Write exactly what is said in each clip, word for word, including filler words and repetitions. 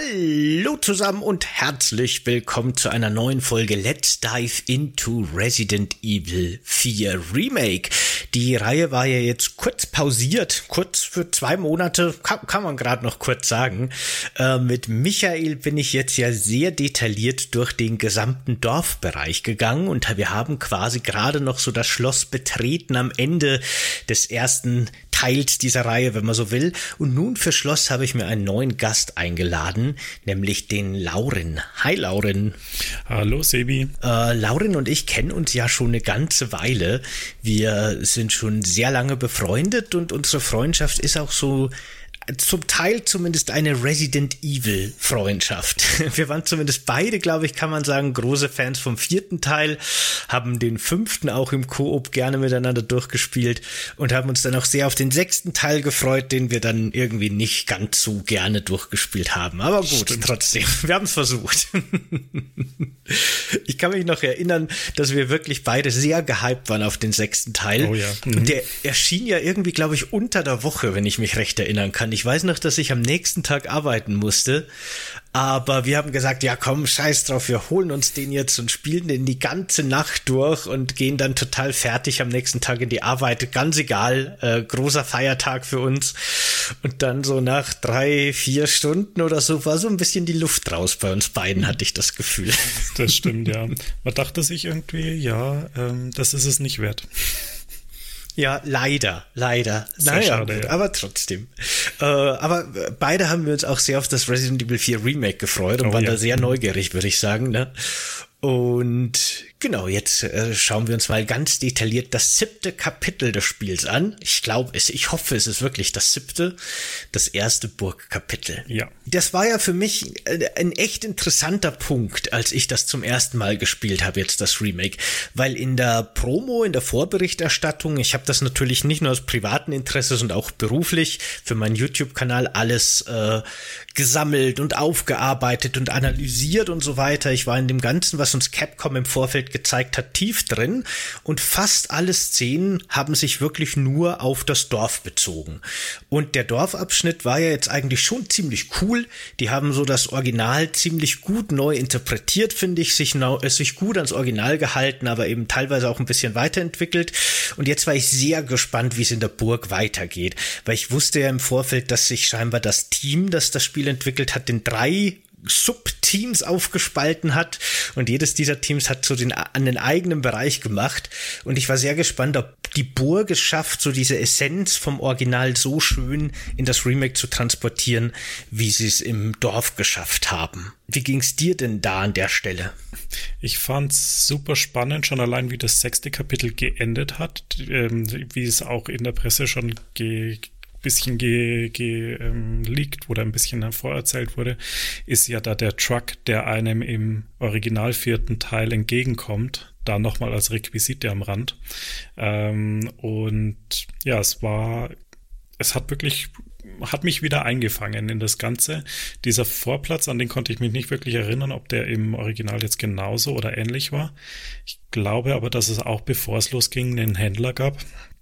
Hallo zusammen und herzlich willkommen zu einer neuen Folge Let's Dive into Resident Evil vier Remake. Die Reihe war ja jetzt kurz pausiert, kurz für zwei Monate, kann, kann man gerade noch kurz sagen. Äh, mit Michael bin ich jetzt ja sehr detailliert durch den gesamten Dorfbereich gegangen und wir haben quasi gerade noch so das Schloss betreten am Ende des ersten Teils dieser Reihe, wenn man so will. Und nun für Schloss habe ich mir einen neuen Gast eingeladen, nämlich den Lauren. Hi Lauren. Hallo Sebi. Äh, Lauren und ich kennen uns ja schon eine ganze Weile. Wir sind schon sehr lange befreundet und unsere Freundschaft ist auch so zum Teil zumindest eine Resident Evil Freundschaft. Wir waren zumindest beide, glaube ich, kann man sagen, große Fans vom vierten Teil, haben den fünften auch im Koop gerne miteinander durchgespielt und haben uns dann auch sehr auf den sechsten Teil gefreut, den wir dann irgendwie nicht ganz so gerne durchgespielt haben. Aber gut, Stimmt. trotzdem, wir haben es versucht. Ich kann mich noch erinnern, dass wir wirklich beide sehr gehypt waren auf den sechsten Teil. Oh ja. Mhm. Und der erschien ja irgendwie, glaube ich, unter der Woche, wenn ich mich recht erinnern kann. Ich weiß noch, dass ich am nächsten Tag arbeiten musste, aber wir haben gesagt, ja komm, scheiß drauf, wir holen uns den jetzt und spielen den die ganze Nacht durch und gehen dann total fertig am nächsten Tag in die Arbeit, ganz egal, äh, großer Feiertag für uns. Und dann so nach drei, vier Stunden oder so war so ein bisschen die Luft raus bei uns beiden, hatte ich das Gefühl. Das stimmt, ja. Man dachte sich irgendwie, ja, ähm, das ist es nicht wert. Ja, leider, leider. Sehr naja, schade, gut, ja. aber trotzdem. Äh, aber beide haben wir uns auch sehr auf das Resident Evil vier Remake gefreut und oh, waren ja. da sehr neugierig, würde ich sagen, ne? Und genau, jetzt äh, schauen wir uns mal ganz detailliert das siebte Kapitel des Spiels an. Ich glaube, es, ich hoffe, es ist wirklich das siebte, das erste Burgkapitel. Ja. Das war ja für mich ein echt interessanter Punkt, als ich das zum ersten Mal gespielt habe, jetzt das Remake. Weil in der Promo, in der Vorberichterstattung, ich habe das natürlich nicht nur aus privaten Interesse, sondern auch beruflich für meinen YouTube-Kanal alles äh, gesammelt und aufgearbeitet und analysiert und so weiter. Ich war in dem Ganzen, was uns Capcom im Vorfeld gezeigt hat, tief drin und fast alle Szenen haben sich wirklich nur auf das Dorf bezogen. Und der Dorfabschnitt war ja jetzt eigentlich schon ziemlich cool. Die haben so das Original ziemlich gut neu interpretiert, finde ich, sich, äh, sich gut ans Original gehalten, aber eben teilweise auch ein bisschen weiterentwickelt. Und jetzt war ich sehr gespannt, wie es in der Burg weitergeht, weil ich wusste ja im Vorfeld, dass sich scheinbar das Team, das das Spiel entwickelt hat, in drei Subteams aufgespalten hat und jedes dieser Teams hat so den, an den eigenen Bereich gemacht und ich war sehr gespannt, ob die Burg es schafft, so diese Essenz vom Original so schön in das Remake zu transportieren, wie sie es im Dorf geschafft haben. Wie ging's dir denn da an der Stelle? Ich fand's super spannend, schon allein wie das sechste Kapitel geendet hat, ähm, wie es auch in der Presse schon ge bisschen geleakt ge, ähm, oder ein bisschen vorerzählt wurde, ist ja da der Truck, der einem im original vierten Teil entgegenkommt, da nochmal als Requisite am Rand. Ähm, und ja, es war, es hat wirklich, hat mich wieder eingefangen in das Ganze. Dieser Vorplatz, an den konnte ich mich nicht wirklich erinnern, ob der im Original jetzt genauso oder ähnlich war. Ich glaube aber, dass es auch, bevor es losging, einen Händler gab.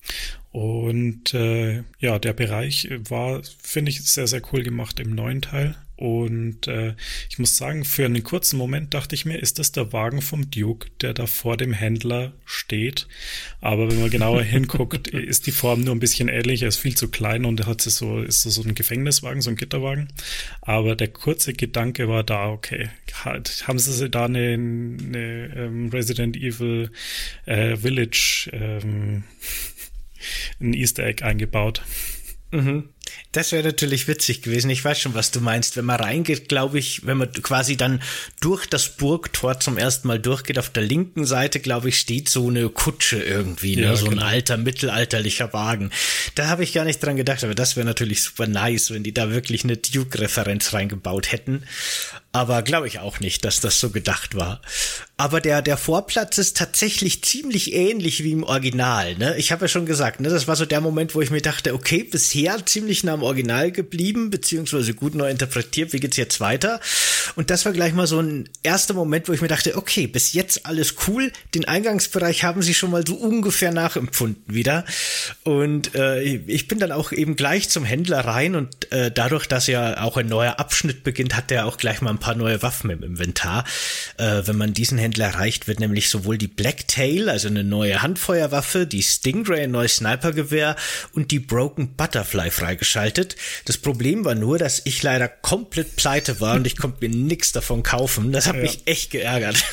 Und äh, ja, der Bereich war, finde ich, sehr, sehr cool gemacht im neuen Teil. Und äh, ich muss sagen, für einen kurzen Moment dachte ich mir, ist das der Wagen vom Duke, der da vor dem Händler steht? Aber wenn man genauer hinguckt, ist die Form nur ein bisschen ähnlich. Er ist viel zu klein und er hat so, ist so ein Gefängniswagen, so ein Gitterwagen. Aber der kurze Gedanke war da, okay, halt, haben sie da eine, eine ähm, Resident Evil äh, Village ähm, ein Easter Egg eingebaut. Mhm. Das wäre natürlich witzig gewesen. Ich weiß schon, was du meinst. Wenn man reingeht, glaube ich, wenn man quasi dann durch das Burgtor zum ersten Mal durchgeht, auf der linken Seite, glaube ich, steht so eine Kutsche irgendwie, ne? Ja, so genau. Ein alter, mittelalterlicher Wagen. Da habe ich gar nicht dran gedacht, aber das wäre natürlich super nice, wenn die da wirklich eine Duke-Referenz reingebaut hätten. Aber glaube ich auch nicht, dass das so gedacht war. Aber der, der Vorplatz ist tatsächlich ziemlich ähnlich wie im Original, ne? Ich habe ja schon gesagt, ne, das war so der Moment, wo ich mir dachte, okay, bisher ziemlich nah am Original geblieben, beziehungsweise gut neu interpretiert, wie geht's jetzt weiter? Und das war gleich mal so ein erster Moment, wo ich mir dachte, okay, bis jetzt alles cool, den Eingangsbereich haben sie schon mal so ungefähr nachempfunden wieder. Und äh, ich bin dann auch eben gleich zum Händler rein und äh, dadurch, dass ja auch ein neuer Abschnitt beginnt, hat er auch gleich mal ein paar neue Waffen im Inventar. Äh, wenn man diesen Händler erreicht, wird nämlich sowohl die Blacktail, also eine neue Handfeuerwaffe, die Stingray, ein neues Snipergewehr und die Broken Butterfly freigeschaltet. Das Problem war nur, dass ich leider komplett pleite war und ich konnte mir nichts davon kaufen. Das hat ja. mich echt geärgert.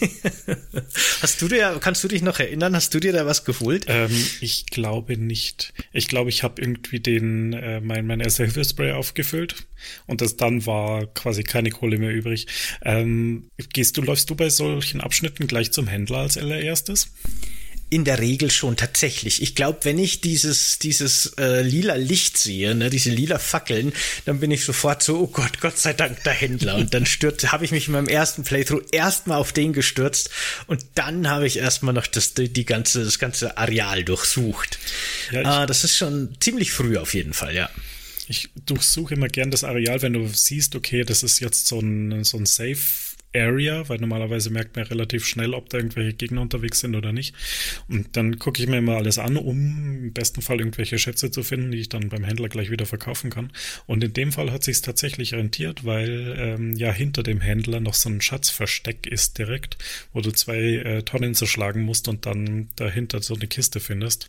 Hast du dir, kannst du dich noch erinnern, hast du dir da was geholt? Ähm, ich glaube nicht. Ich glaube, ich habe irgendwie den, äh, mein, mein erster Hilfespray aufgefüllt und das dann war quasi keine Kohle mehr übrig. Ähm, gehst du, läufst du bei solchen Abschnitten gleich zum Händler als allererstes? In der Regel schon, tatsächlich. Ich glaube, wenn ich dieses dieses äh, lila Licht sehe, ne, diese lila Fackeln, dann bin ich sofort so, oh Gott, Gott sei Dank der Händler. Und dann stürzt, habe ich mich in meinem ersten Playthrough erstmal auf den gestürzt und dann habe ich erstmal noch das die, die ganze das ganze Areal durchsucht. Ja, ich, ah, das ist schon ziemlich früh auf jeden Fall, ja. Ich durchsuche immer gern das Areal, wenn du siehst, okay, das ist jetzt so ein so ein Safe Area, weil normalerweise merkt man relativ schnell, ob da irgendwelche Gegner unterwegs sind oder nicht. Und dann gucke ich mir immer alles an, um im besten Fall irgendwelche Schätze zu finden, die ich dann beim Händler gleich wieder verkaufen kann. Und in dem Fall hat sich's tatsächlich rentiert, weil ähm, ja hinter dem Händler noch so ein Schatzversteck ist direkt, wo du zwei äh, Tonnen zerschlagen musst und dann dahinter so eine Kiste findest.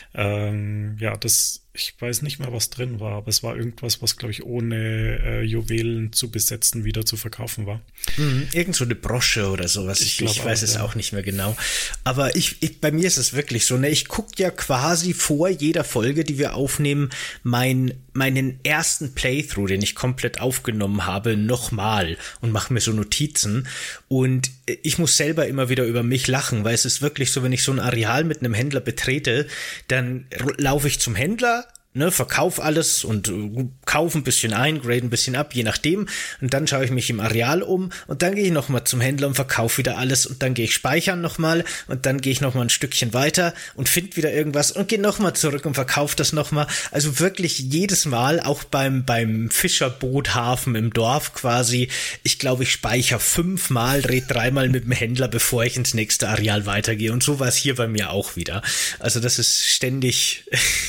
Ähm, ja, das Ich weiß nicht mehr, was drin war, aber es war irgendwas, was, glaube ich, ohne äh, Juwelen zu besetzen wieder zu verkaufen war. Mhm, irgend so eine Brosche oder sowas. Ich, ich, ich weiß auch, es ja. auch nicht mehr genau. Aber ich, ich, bei mir ist es wirklich so, ne? Ich gucke ja quasi vor jeder Folge, die wir aufnehmen, mein, meinen ersten Playthrough, den ich komplett aufgenommen habe, nochmal und mache mir so Notizen. Und ich muss selber immer wieder über mich lachen, weil es ist wirklich so, wenn ich so ein Areal mit einem Händler betrete, dann laufe ich zum Händler, ne, verkauf alles und uh, kauf ein bisschen ein, grade ein bisschen ab, je nachdem. Und dann schaue ich mich im Areal um und dann gehe ich nochmal zum Händler und verkaufe wieder alles und dann gehe ich speichern nochmal und dann gehe ich nochmal ein Stückchen weiter und finde wieder irgendwas und gehe nochmal zurück und verkaufe das nochmal. Also wirklich jedes Mal, auch beim beim Fischerboothafen im Dorf quasi, ich glaube, ich speichere fünfmal, drehe dreimal mit dem Händler, bevor ich ins nächste Areal weitergehe. Und so war es hier bei mir auch wieder. Also das ist ständig,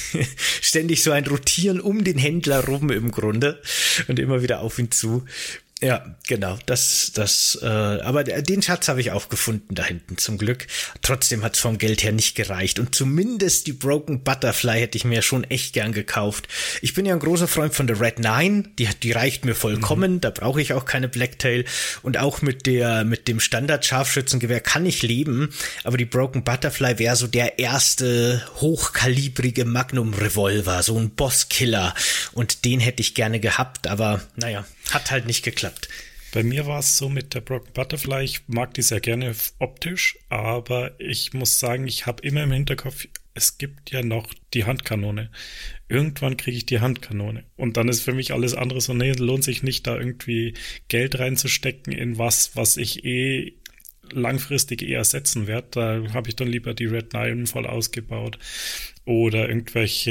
ständig so ein Rotieren um den Händler rum im Grunde und immer wieder auf ihn zu. Ja, genau, das, das, äh, aber den Schatz habe ich auch gefunden da hinten, zum Glück. Trotzdem hat es vom Geld her nicht gereicht und zumindest die Broken Butterfly hätte ich mir schon echt gern gekauft. Ich bin ja ein großer Freund von der Red Nine, die, die reicht mir vollkommen, mhm. Da brauche ich auch keine Blacktail und auch mit der, mit dem Standard-Scharfschützengewehr kann ich leben, aber die Broken Butterfly wäre so der erste hochkalibrige Magnum-Revolver, so ein Bosskiller und den hätte ich gerne gehabt, aber naja, hat halt nicht geklappt. Bei mir war es so mit der Broken Butterfly, ich mag die sehr gerne optisch, aber ich muss sagen, ich habe immer im Hinterkopf, es gibt ja noch die Handkanone. Irgendwann kriege ich die Handkanone. Und dann ist für mich alles andere so, nee, lohnt sich nicht, da irgendwie Geld reinzustecken in was, was ich eh langfristig eher setzen werde. Da habe ich dann lieber die Red Nine voll ausgebaut oder irgendwelche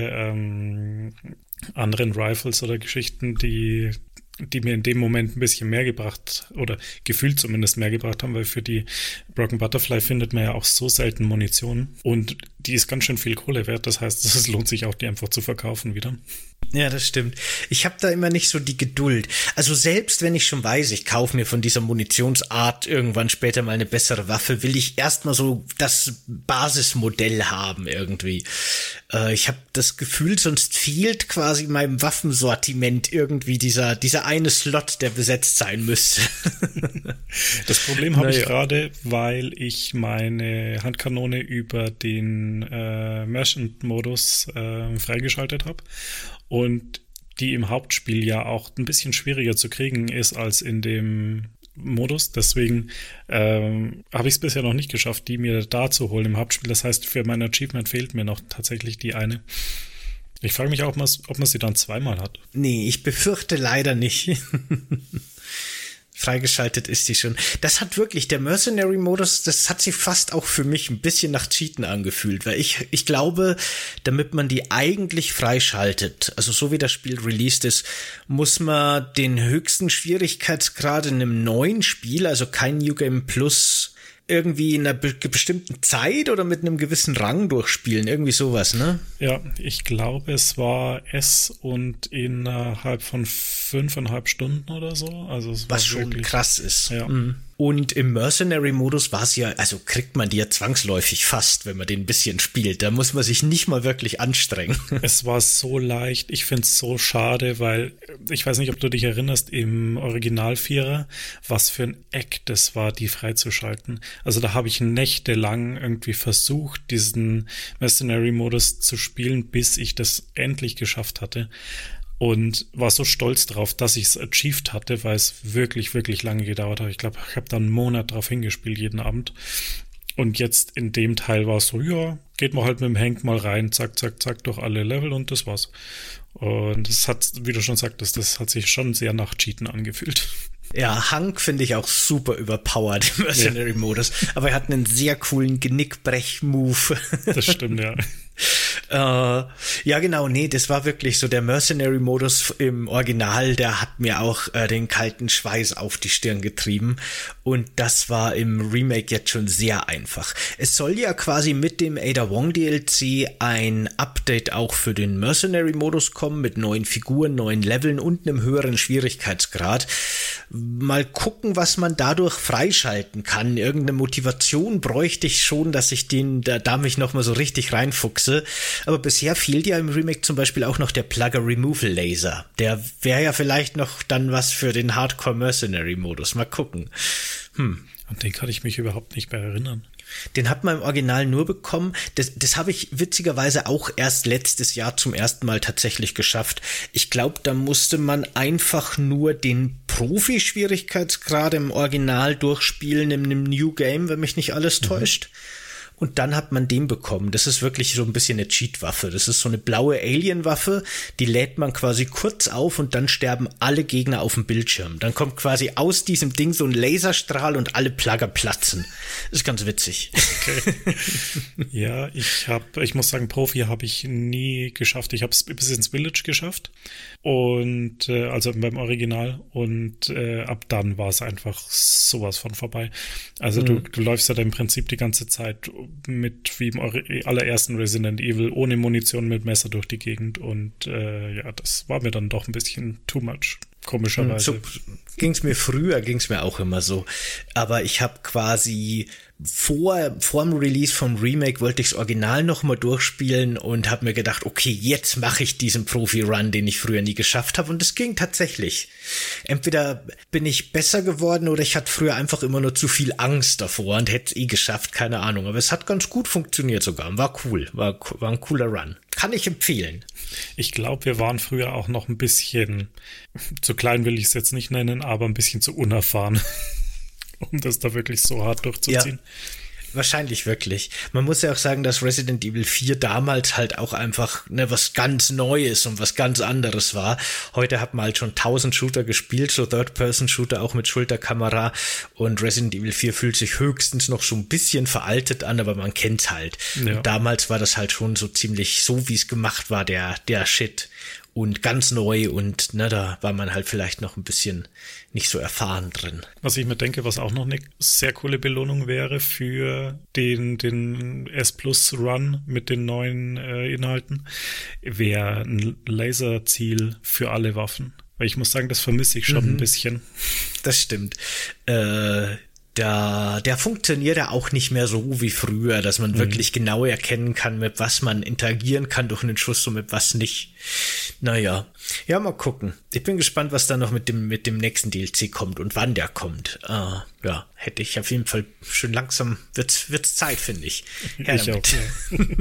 ähm, anderen Rifles oder Geschichten, die die mir in dem Moment ein bisschen mehr gebracht oder gefühlt zumindest mehr gebracht haben, weil für die Broken Butterfly findet man ja auch so selten Munition und die ist ganz schön viel Kohle wert, das heißt, es lohnt sich auch, die einfach zu verkaufen wieder. Ja, das stimmt. Ich habe da immer nicht so die Geduld. Also selbst wenn ich schon weiß, ich kaufe mir von dieser Munitionsart irgendwann später mal eine bessere Waffe, will ich erstmal so das Basismodell haben irgendwie. Äh, ich habe das Gefühl, sonst fehlt quasi meinem Waffensortiment irgendwie dieser dieser eine Slot, der besetzt sein müsste. Das Problem habe naja. ich gerade, weil ich meine Handkanone über den äh, Merchant-Modus äh, freigeschaltet habe. Und die im Hauptspiel ja auch ein bisschen schwieriger zu kriegen ist als in dem Modus. Deswegen ähm, habe ich es bisher noch nicht geschafft, die mir da zu holen im Hauptspiel. Das heißt, für mein Achievement fehlt mir noch tatsächlich die eine. Ich frage mich auch, ob man sie dann zweimal hat. Nee, ich befürchte leider nicht. Freigeschaltet ist die schon. Das hat wirklich, der Mercenary-Modus, das hat sich fast auch für mich ein bisschen nach Cheaten angefühlt, weil ich, ich glaube, damit man die eigentlich freischaltet, also so wie das Spiel released ist, muss man den höchsten Schwierigkeitsgrad in einem neuen Spiel, also kein New Game Plus, irgendwie in einer be- bestimmten Zeit oder mit einem gewissen Rang durchspielen, irgendwie sowas, ne? Ja, ich glaube, es war S und innerhalb von fünfeinhalb Stunden oder so. Also es Was war schon wirklich krass ist. Ja. Mhm. Und im Mercenary-Modus war es ja, also kriegt man die ja zwangsläufig fast, wenn man den ein bisschen spielt. Da muss man sich nicht mal wirklich anstrengen. Es war so leicht. Ich finde es so schade, weil ich weiß nicht, ob du dich erinnerst, im Original-Vierer, was für ein Eck das war, die freizuschalten. Also da habe ich nächtelang irgendwie versucht, diesen Mercenary-Modus zu spielen, bis ich das endlich geschafft hatte. Und war so stolz drauf, dass ich es achieved hatte, weil es wirklich, wirklich lange gedauert hat. Ich glaube, ich habe da einen Monat drauf hingespielt, jeden Abend. Und jetzt in dem Teil war es so, ja, geht man halt mit dem Hank mal rein, zack, zack, zack, durch alle Level und das war's. Und das hat, wie du schon sagtest, das hat sich schon sehr nach Cheaten angefühlt. Ja, Hank finde ich auch super überpowered im Mercenary-Modus. Ja. Aber er hat einen sehr coolen Genickbrech-Move. Das stimmt, ja. äh, ja, genau, nee, das war wirklich so der Mercenary-Modus im Original, der hat mir auch äh, den kalten Schweiß auf die Stirn getrieben. Und das war im Remake jetzt schon sehr einfach. Es soll ja quasi mit dem Ada Wong D L C ein Update auch für den Mercenary-Modus kommen, mit neuen Figuren, neuen Leveln und einem höheren Schwierigkeitsgrad. Mal gucken, was man dadurch freischalten kann. Irgendeine Motivation bräuchte ich schon, dass ich den, da, da mich nochmal so richtig reinfuchse. Aber bisher fehlt ja im Remake zum Beispiel auch noch der Plugger Removal Laser. Der wäre ja vielleicht noch dann was für den Hardcore Mercenary Modus. Mal gucken. Hm. An den kann ich mich überhaupt nicht mehr erinnern. Den hat man im Original nur bekommen. Das, das habe ich witzigerweise auch erst letztes Jahr zum ersten Mal tatsächlich geschafft. Ich glaube, da musste man einfach nur den Profi-Schwierigkeitsgrad im Original durchspielen in einem New Game, wenn mich nicht alles mhm. täuscht. Und dann hat man den bekommen. Das ist wirklich so ein bisschen eine Cheat-Waffe. Das ist so eine blaue Alien-Waffe, die lädt man quasi kurz auf und dann sterben alle Gegner auf dem Bildschirm. Dann kommt quasi aus diesem Ding so ein Laserstrahl und alle Plugger platzen. Das ist ganz witzig. Okay. Ja, ich habe, ich muss sagen, Profi habe ich nie geschafft. Ich habe es bis ins Village geschafft und äh, also beim Original und äh, ab dann war es einfach sowas von vorbei. Also mhm. du, du läufst ja da im Prinzip die ganze Zeit mit wie im allerersten Resident Evil ohne Munition mit Messer durch die Gegend und äh, ja, das war mir dann doch ein bisschen too much, komischerweise. So ging's mir früher, ging's mir auch immer so, aber ich habe quasi vor vor dem Release vom Remake wollte ich das Original noch mal durchspielen und habe mir gedacht, okay, jetzt mache ich diesen Profi-Run, den ich früher nie geschafft habe und es ging tatsächlich. Entweder bin ich besser geworden oder ich hatte früher einfach immer nur zu viel Angst davor und hätte es eh geschafft, keine Ahnung. Aber es hat ganz gut funktioniert sogar, war cool, war, war ein cooler Run. Kann ich empfehlen. Ich glaube, wir waren früher auch noch ein bisschen, zu klein will ich es jetzt nicht nennen, aber ein bisschen zu unerfahren, um das da wirklich so hart durchzuziehen. Ja, wahrscheinlich wirklich. Man muss ja auch sagen, dass Resident Evil vier damals halt auch einfach ne, was ganz Neues und was ganz anderes war. Heute hat man halt schon tausend Shooter gespielt, so Third-Person-Shooter auch mit Schulterkamera und Resident Evil vier fühlt sich höchstens noch so ein bisschen veraltet an, aber man kennt's halt. Ja. Und damals war das halt schon so ziemlich so, wie es gemacht war, der, der Shit. Und ganz neu und ne, da war man halt vielleicht noch ein bisschen nicht so erfahren drin. Was ich mir denke, was auch noch eine sehr coole Belohnung wäre für den, den S-Plus-Run mit den neuen äh, Inhalten, wäre ein Laserziel für alle Waffen. Weil ich muss sagen, das vermisse ich schon mhm. ein bisschen. Das stimmt. Äh, Da, der funktioniert ja auch nicht mehr so wie früher, dass man mhm. wirklich genau erkennen kann, mit was man interagieren kann durch einen Schuss und mit was nicht. Naja, ja, mal gucken. Ich bin gespannt, was da noch mit dem mit dem nächsten D L C kommt und wann der kommt. Uh, ja, hätte ich auf jeden Fall schon langsam, wird's, wird's Zeit, finde ich. Her ich damit. auch, ja.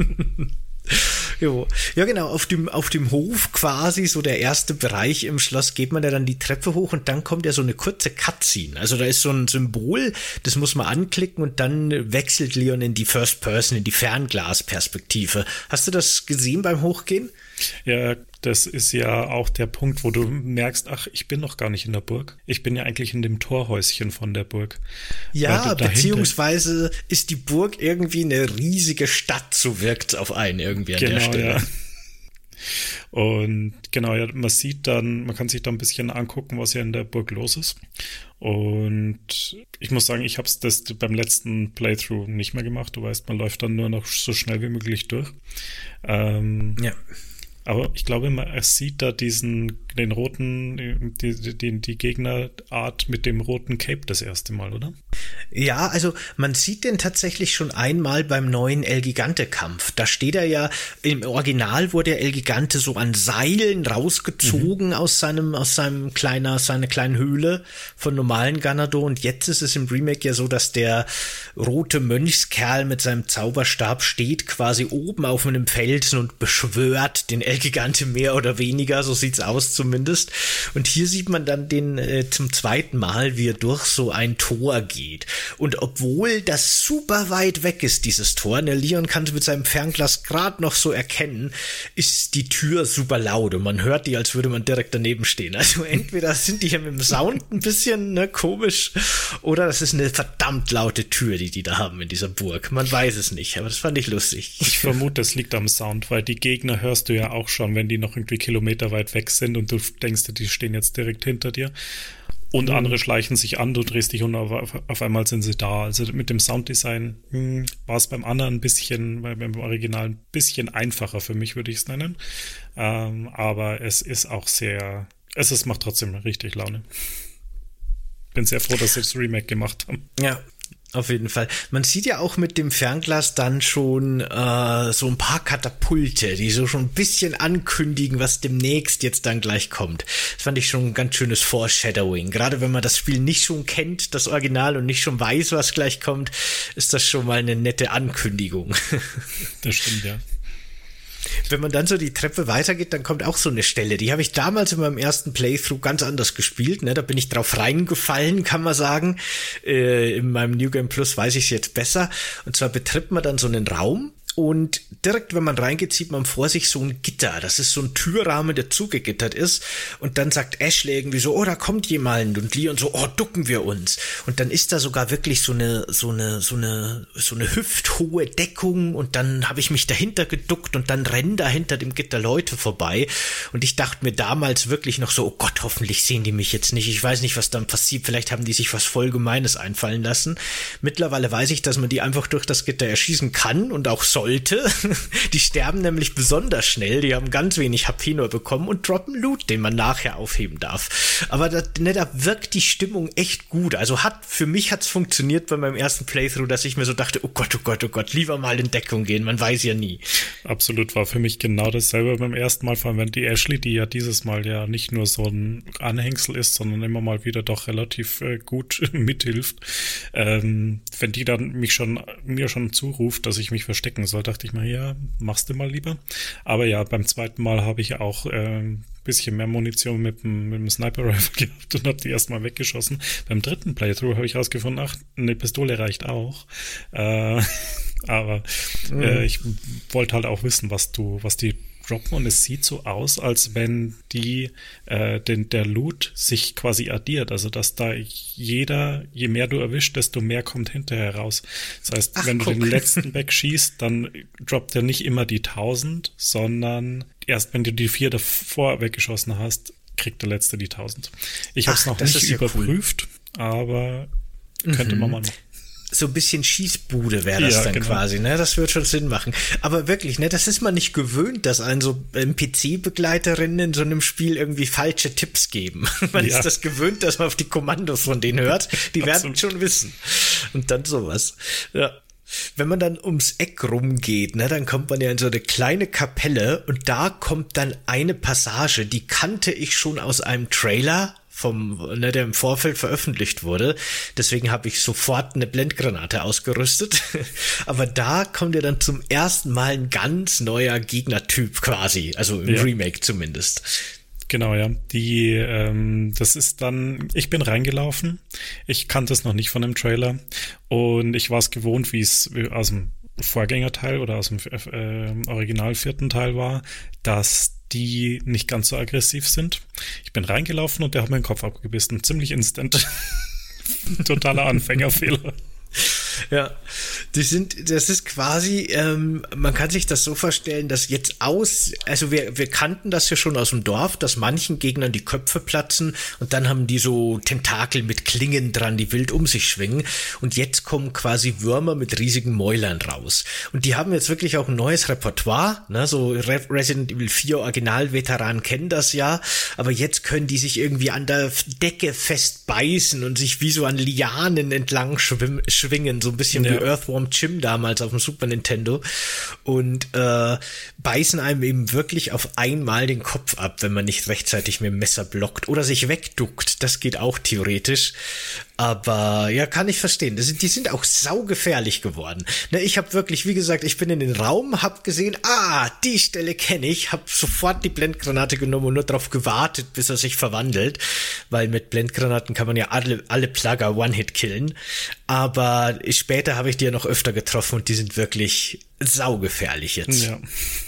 Jo. Ja, genau, auf dem, auf dem Hof quasi, so der erste Bereich im Schloss, geht man ja dann die Treppe hoch und dann kommt ja so eine kurze Cutscene. Also da ist so ein Symbol, das muss man anklicken und dann wechselt Leon in die First Person, in die Fernglasperspektive. Hast du das gesehen beim Hochgehen? Ja, das ist ja auch der Punkt, wo du merkst, ach, ich bin noch gar nicht in der Burg. Ich bin ja eigentlich in dem Torhäuschen von der Burg. Ja, beziehungsweise ist die Burg irgendwie eine riesige Stadt, so wirkt es auf einen irgendwie an genau, der Stelle. Ja. Und genau, ja, man sieht dann, man kann sich da ein bisschen angucken, was ja in der Burg los ist. Und ich muss sagen, ich habe es das beim letzten Playthrough nicht mehr gemacht. Du weißt, man läuft dann nur noch so schnell wie möglich durch. Ähm, ja. Aber ich glaube, man sieht da diesen, den roten, die, die, die Gegnerart mit dem roten Cape das erste Mal, oder? Ja, also man sieht den tatsächlich schon einmal beim neuen El Gigante-Kampf. Da steht er ja, im Original wurde der El Gigante so an Seilen rausgezogen mhm. aus seinem, aus seinem kleiner, seiner kleinen Höhle von normalen Ganado. Und jetzt ist es im Remake ja so, dass der rote Mönchskerl mit seinem Zauberstab steht quasi oben auf einem Felsen und beschwört den El Gigante mehr oder weniger, so sieht's aus zumindest. Und hier sieht man dann den äh, zum zweiten Mal, wie er durch so ein Tor geht. Und obwohl das super weit weg ist, dieses Tor, der Leon kann es mit seinem Fernglas gerade noch so erkennen, ist die Tür super laut und man hört die, als würde man direkt daneben stehen. Also entweder sind die hier mit dem Sound ein bisschen ne, komisch oder das ist eine verdammt laute Tür, die die da haben in dieser Burg. Man weiß es nicht, aber das fand ich lustig. Ich vermute, das liegt am Sound, weil die Gegner hörst du ja auch schon, wenn die noch irgendwie Kilometer weit weg sind und du denkst, die stehen jetzt direkt hinter dir. Und mhm. andere schleichen sich an, du drehst dich und auf, auf einmal sind sie da. Also mit dem Sounddesign hm, war es beim anderen ein bisschen, beim Original ein bisschen einfacher für mich, würde ich es nennen. Ähm, aber es ist auch sehr, es ist, macht trotzdem richtig Laune. Bin sehr froh, dass sie das Remake gemacht haben. Ja. Auf jeden Fall. Man sieht ja auch mit dem Fernglas dann schon äh, so ein paar Katapulte, die so schon ein bisschen ankündigen, was demnächst jetzt dann gleich kommt. Das fand ich schon ein ganz schönes Foreshadowing. Gerade wenn man das Spiel nicht schon kennt, das Original, und nicht schon weiß, was gleich kommt, ist das schon mal eine nette Ankündigung. Das stimmt, ja. Wenn man dann so die Treppe weitergeht, dann kommt auch so eine Stelle. Die habe ich damals in meinem ersten Playthrough ganz anders gespielt. Ne? Da bin ich drauf reingefallen, kann man sagen. Äh, in meinem New Game Plus weiß ich es jetzt besser. Und zwar betritt man dann so einen Raum. Und direkt, wenn man reingeht, sieht man vor sich so ein Gitter. Das ist so ein Türrahmen, der zugegittert ist. Und dann sagt Ashley irgendwie so, oh, da kommt jemand. Und Leon so, oh, ducken wir uns. Und dann ist da sogar wirklich so eine, so eine, so eine, so eine hüfthohe Deckung. Und dann habe ich mich dahinter geduckt und dann rennen da hinter dem Gitter Leute vorbei. Und ich dachte mir damals wirklich noch so, oh Gott, hoffentlich sehen die mich jetzt nicht. Ich weiß nicht, was dann passiert. Vielleicht haben die sich was voll Gemeines einfallen lassen. Mittlerweile weiß ich, dass man die einfach durch das Gitter erschießen kann und auch soll. Sollte. Die sterben nämlich besonders schnell, die haben ganz wenig H P nur bekommen und droppen Loot, den man nachher aufheben darf. Aber da, ne, da wirkt die Stimmung echt gut. Also hat, für mich hat's funktioniert bei meinem ersten Playthrough, dass ich mir so dachte, oh Gott, oh Gott, oh Gott, lieber mal in Deckung gehen, man weiß ja nie. Absolut, war für mich genau dasselbe beim ersten Mal, vor allem wenn die Ashley, die ja dieses Mal ja nicht nur so ein Anhängsel ist, sondern immer mal wieder doch relativ äh, gut mithilft. Ähm, wenn die dann mich schon, mir schon zuruft, dass ich mich verstecken soll, dachte ich mal, ja, machst du mal lieber. Aber ja, beim zweiten Mal habe ich auch äh, ein bisschen mehr Munition mit dem, mit dem Sniper-Rifle gehabt und habe die erstmal weggeschossen. Beim dritten Playthrough habe ich rausgefunden, ach, eine Pistole reicht auch. Äh, aber mhm. äh, ich wollte halt auch wissen, was du, was die droppen, und es sieht so aus, als wenn die äh, den, der Loot sich quasi addiert, also dass da jeder, je mehr du erwischt, desto mehr kommt hinterher raus. Das heißt, Ach, wenn guck. du den letzten wegschießt, dann droppt er nicht immer die tausend, sondern erst wenn du die vier davor weggeschossen hast, kriegt der letzte die tausend. Ich habe es noch nicht überprüft, ja cool. aber könnte mhm. man mal machen. So ein bisschen Schießbude wäre das ja, dann genau. quasi, ne? Das wird schon Sinn machen. Aber wirklich, ne, das ist man nicht gewöhnt, dass ein so N P C-Begleiterinnen in so einem Spiel irgendwie falsche Tipps geben. Man ja. ist das gewöhnt, dass man auf die Kommandos von denen hört. Die werden schon wissen. Und dann sowas. Ja. Wenn man dann ums Eck rumgeht, ne, dann kommt man ja in so eine kleine Kapelle und da kommt dann eine Passage, die kannte ich schon aus einem Trailer vom, ne, der im Vorfeld veröffentlicht wurde. Deswegen habe ich sofort eine Blendgranate ausgerüstet. Aber da kommt ja dann zum ersten Mal ein ganz neuer Gegnertyp quasi, also im ja. Remake zumindest. Genau, ja. Die, ähm, das ist dann, ich bin reingelaufen. Ich kannte es noch nicht von dem Trailer und ich war es gewohnt, wie es aus dem Vorgängerteil oder aus dem äh, Original vierten Teil war, dass die nicht ganz so aggressiv sind. Ich bin reingelaufen und der hat mir den Kopf abgebissen. Ziemlich instant. Totaler Anfängerfehler. Ja, die sind, das ist quasi, ähm, man kann sich das so vorstellen, dass jetzt aus, also wir, wir kannten das ja schon aus dem Dorf, dass manchen Gegnern die Köpfe platzen und dann haben die so Tentakel mit Klingen dran, die wild um sich schwingen und jetzt kommen quasi Würmer mit riesigen Mäulern raus. Und die haben jetzt wirklich auch ein neues Repertoire, ne, so Re- Resident Evil vier Original-Veteranen kennen das ja, aber jetzt können die sich irgendwie an der Decke festbeißen und sich wie so an Lianen entlang schwim- schwingen, so ein bisschen ja. wie Earthworm Jim damals auf dem Super Nintendo und äh, beißen einem eben wirklich auf einmal den Kopf ab, wenn man nicht rechtzeitig mit dem Messer blockt oder sich wegduckt. Das geht auch theoretisch. Aber ja, kann ich verstehen. Das sind, die sind auch saugefährlich geworden. Ne, ich habe wirklich, wie gesagt, ich bin in den Raum, hab gesehen, ah, die Stelle kenne ich, hab sofort die Blendgranate genommen und nur darauf gewartet, bis er sich verwandelt, weil mit Blendgranaten kann man ja alle, alle Plugger One-Hit killen. Aber später habe ich die ja noch öfter getroffen und die sind wirklich saugefährlich jetzt. Ja.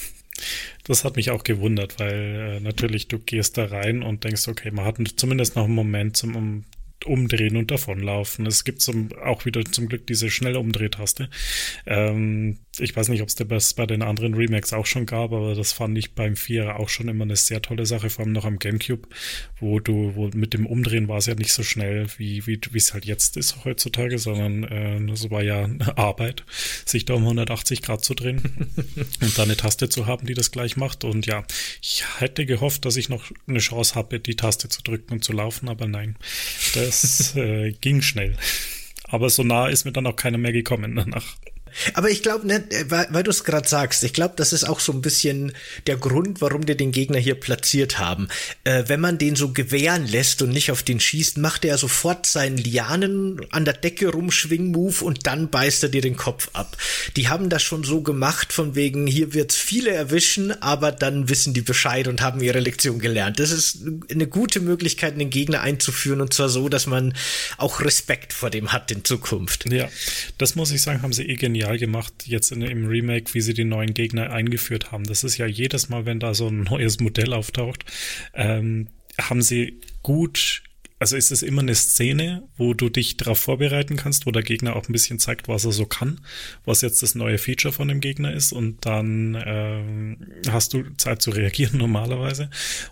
Das hat mich auch gewundert, weil äh, natürlich du gehst da rein und denkst, okay, man hat zumindest noch einen Moment zum um Umdrehen und davonlaufen. Es gibt zum, auch wieder zum Glück diese schnelle Umdrehtaste. Ähm, ich weiß nicht, ob es das bei den anderen Remakes auch schon gab, aber das fand ich beim Vierer auch schon immer eine sehr tolle Sache, vor allem noch am GameCube, wo du, wo mit dem Umdrehen war es ja nicht so schnell, wie wie wie es halt jetzt ist heutzutage, sondern äh, das war ja Arbeit, sich da um hundertachtzig Grad zu drehen und da eine Taste zu haben, die das gleich macht. Und ja, ich hätte gehofft, dass ich noch eine Chance habe, die Taste zu drücken und zu laufen, aber nein, das äh, ging schnell. Aber so nah ist mir dann auch keiner mehr gekommen danach. Aber ich glaube, ne, weil, weil du es gerade sagst, ich glaube, das ist auch so ein bisschen der Grund, warum die den Gegner hier platziert haben. Äh, wenn man den so gewähren lässt und nicht auf den schießt, macht er sofort seinen Lianen an der Decke rumschwing-Move und dann beißt er dir den Kopf ab. Die haben das schon so gemacht, von wegen, hier wird's viele erwischen, aber dann wissen die Bescheid und haben ihre Lektion gelernt. Das ist eine gute Möglichkeit, den Gegner einzuführen, und zwar so, dass man auch Respekt vor dem hat in Zukunft. Ja, das muss ich sagen, haben sie eh genial gemacht, jetzt in, im Remake, wie sie die neuen Gegner eingeführt haben. Das ist ja jedes Mal, wenn da so ein neues Modell auftaucht, ähm, haben sie gut, also ist es immer eine Szene, wo du dich darauf vorbereiten kannst, wo der Gegner auch ein bisschen zeigt, was er so kann, was jetzt das neue Feature von dem Gegner ist, und dann ähm, hast du Zeit zu reagieren normalerweise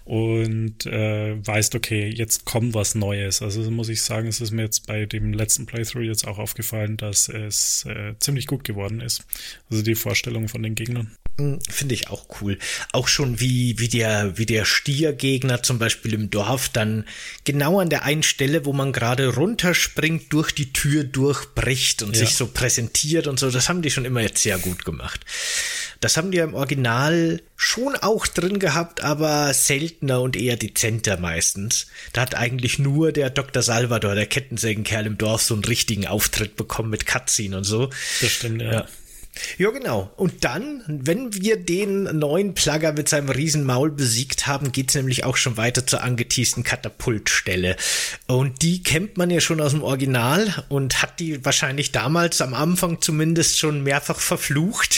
und äh, weißt, okay, jetzt kommt was Neues. Also muss ich sagen, es ist mir jetzt bei dem letzten Playthrough jetzt auch aufgefallen, dass es äh, ziemlich gut geworden ist. Also die Vorstellung von den Gegnern. Finde ich auch cool. Auch schon wie, wie der, wie der Stiergegner zum Beispiel im Dorf dann genau an der einen Stelle, wo man gerade runterspringt, durch die Tür durchbricht und ja. sich so präsentiert und so. Das haben die schon immer jetzt sehr gut gemacht. Das haben die ja im Original schon auch drin gehabt, aber seltener und eher dezenter meistens. Da hat eigentlich nur der Doktor Salvador, der Kettensägenkerl im Dorf, so einen richtigen Auftritt bekommen mit Cutscene und so. Das stimmt, ja. ja. Ja, genau. Und dann, wenn wir den neuen Plugger mit seinem Riesenmaul besiegt haben, geht's nämlich auch schon weiter zur angeteasten Katapultstelle. Und die kennt man ja schon aus dem Original und hat die wahrscheinlich damals am Anfang zumindest schon mehrfach verflucht.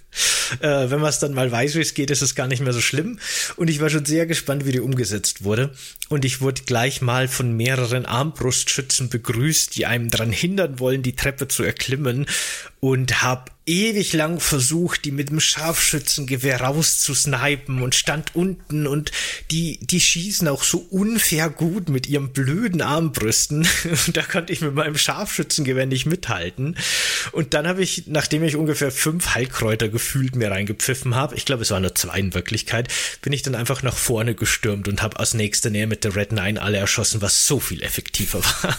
Äh, wenn man es dann mal weiß, wie es geht, ist es gar nicht mehr so schlimm. Und ich war schon sehr gespannt, wie die umgesetzt wurde. Und ich wurde gleich mal von mehreren Armbrustschützen begrüßt, die einem daran hindern wollen, die Treppe zu erklimmen. Und hab ewig lang versucht, die mit dem Scharfschützengewehr rauszusnipen und stand unten. Und die, die schießen auch so unfair gut mit ihren blöden Armbrüsten. Und da konnte ich mit meinem Scharfschützengewehr nicht mithalten. Und dann habe ich, nachdem ich ungefähr fünf Heilkräuter gefühlt mir reingepfiffen habe, ich glaube, es waren nur zwei in Wirklichkeit, bin ich dann einfach nach vorne gestürmt und habe aus nächster Nähe mit der Red Nine alle erschossen, was so viel effektiver war.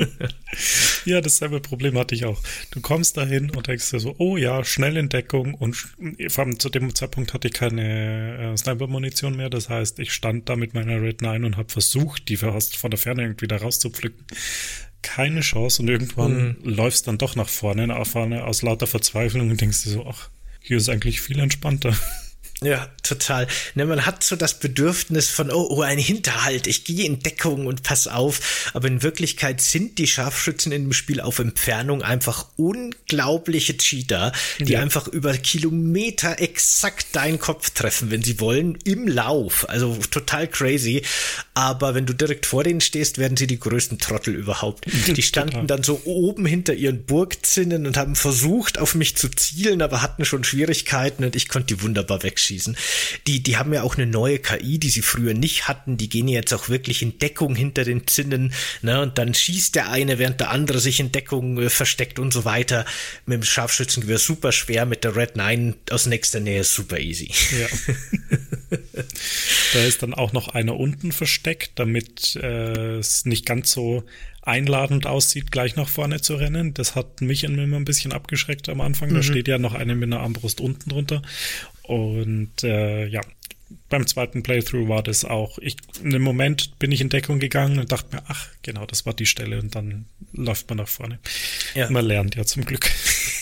Ja, dasselbe Problem hatte ich auch. Du kommst dahin und denkst dir so, oh ja, schnell in Deckung, und vor allem zu dem Zeitpunkt hatte ich keine äh, Sniper-Munition mehr, das heißt, ich stand da mit meiner Red Nine und habe versucht, die fast von der Ferne irgendwie da rauszupflücken. Keine Chance, und irgendwann mhm. läufst dann doch nach vorne, nach vorne aus lauter Verzweiflung und denkst dir so, ach, hier ist eigentlich viel entspannter. Ja, total. Ne, man hat so das Bedürfnis von, oh, oh, ein Hinterhalt, ich gehe in Deckung und pass auf. Aber in Wirklichkeit sind die Scharfschützen in dem Spiel auf Entfernung einfach unglaubliche Cheater, die ja. einfach über Kilometer exakt deinen Kopf treffen, wenn sie wollen, im Lauf. Also total crazy. Aber wenn du direkt vor denen stehst, werden sie die größten Trottel überhaupt. Die standen dann so oben hinter ihren Burgzinnen und haben versucht, auf mich zu zielen, aber hatten schon Schwierigkeiten und ich konnte die wunderbar wegschießen. Die, die haben ja auch eine neue K I, die sie früher nicht hatten. Die gehen jetzt auch wirklich in Deckung hinter den Zinnen, ne? Und dann schießt der eine, während der andere sich in Deckung äh, versteckt und so weiter. Mit dem Scharfschützengewehr super schwer, mit der Red neun aus nächster Nähe super easy. Ja. Da ist dann auch noch einer unten versteckt, damit äh, es nicht ganz so einladend aussieht, gleich nach vorne zu rennen. Das hat mich immer ein bisschen abgeschreckt am Anfang. Da mhm. steht ja noch eine mit einer Armbrust unten drunter. Und äh, ja, beim zweiten Playthrough war das auch. Ich, in dem Moment bin ich in Deckung gegangen und dachte mir, ach, genau, das war die Stelle. Und dann läuft man nach vorne. Ja. Man lernt ja zum Glück.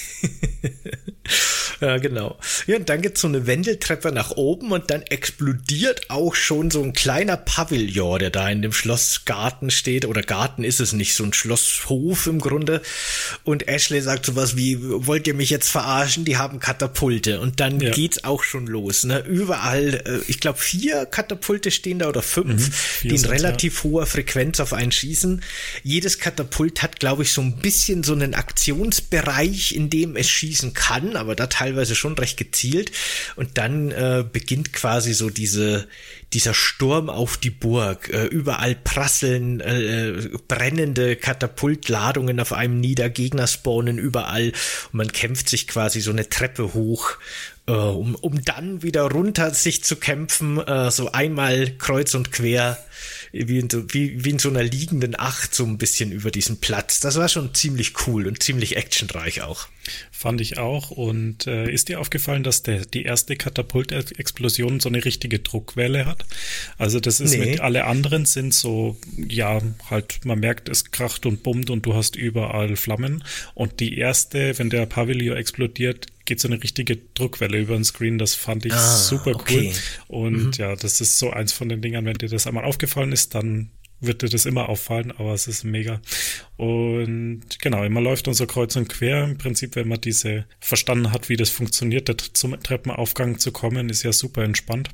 Ja, genau. Ja, und dann gibt's so eine Wendeltreppe nach oben und dann explodiert auch schon so ein kleiner Pavillon, der da in dem Schlossgarten steht. Oder Garten ist es nicht, so ein Schlosshof im Grunde. Und Ashley sagt sowas wie, wollt ihr mich jetzt verarschen? Die haben Katapulte. Und dann ja. geht's auch schon los. Ne? Überall, ich glaube vier Katapulte stehen da oder fünf, mhm, die in relativ ja. hoher Frequenz auf einen schießen. Jedes Katapult hat, glaube ich, so ein bisschen so einen Aktionsbereich, in dem es schießen kann, aber da teilweise schon recht gezielt. Und dann äh, beginnt quasi so diese dieser Sturm auf die Burg. Äh, überall prasseln äh, brennende Katapultladungen auf einem nieder, Gegner spawnen überall und man kämpft sich quasi so eine Treppe hoch, äh, um, um dann wieder runter sich zu kämpfen, äh, so einmal kreuz und quer, wie in, so, wie, wie in so einer liegenden Acht, so ein bisschen über diesen Platz. Das war schon ziemlich cool und ziemlich actionreich auch. Fand ich auch. Und äh, ist dir aufgefallen, dass der die erste Katapultexplosion so eine richtige Druckwelle hat? Also das ist nee. mit, alle anderen sind so, ja, halt, man merkt, es kracht und bummt und du hast überall Flammen. Und die erste, wenn der Pavillon explodiert, geht so eine richtige Druckwelle über den Screen. Das fand ich ah, super cool. Okay. Und mhm. ja, das ist so eins von den Dingern, wenn dir das einmal aufgefallen ist, dann wird dir das immer auffallen, aber es ist mega. Und genau, man läuft dann so kreuz und quer. Im Prinzip, wenn man diese verstanden hat, wie das funktioniert, zum Treppenaufgang zu kommen, ist ja super entspannt.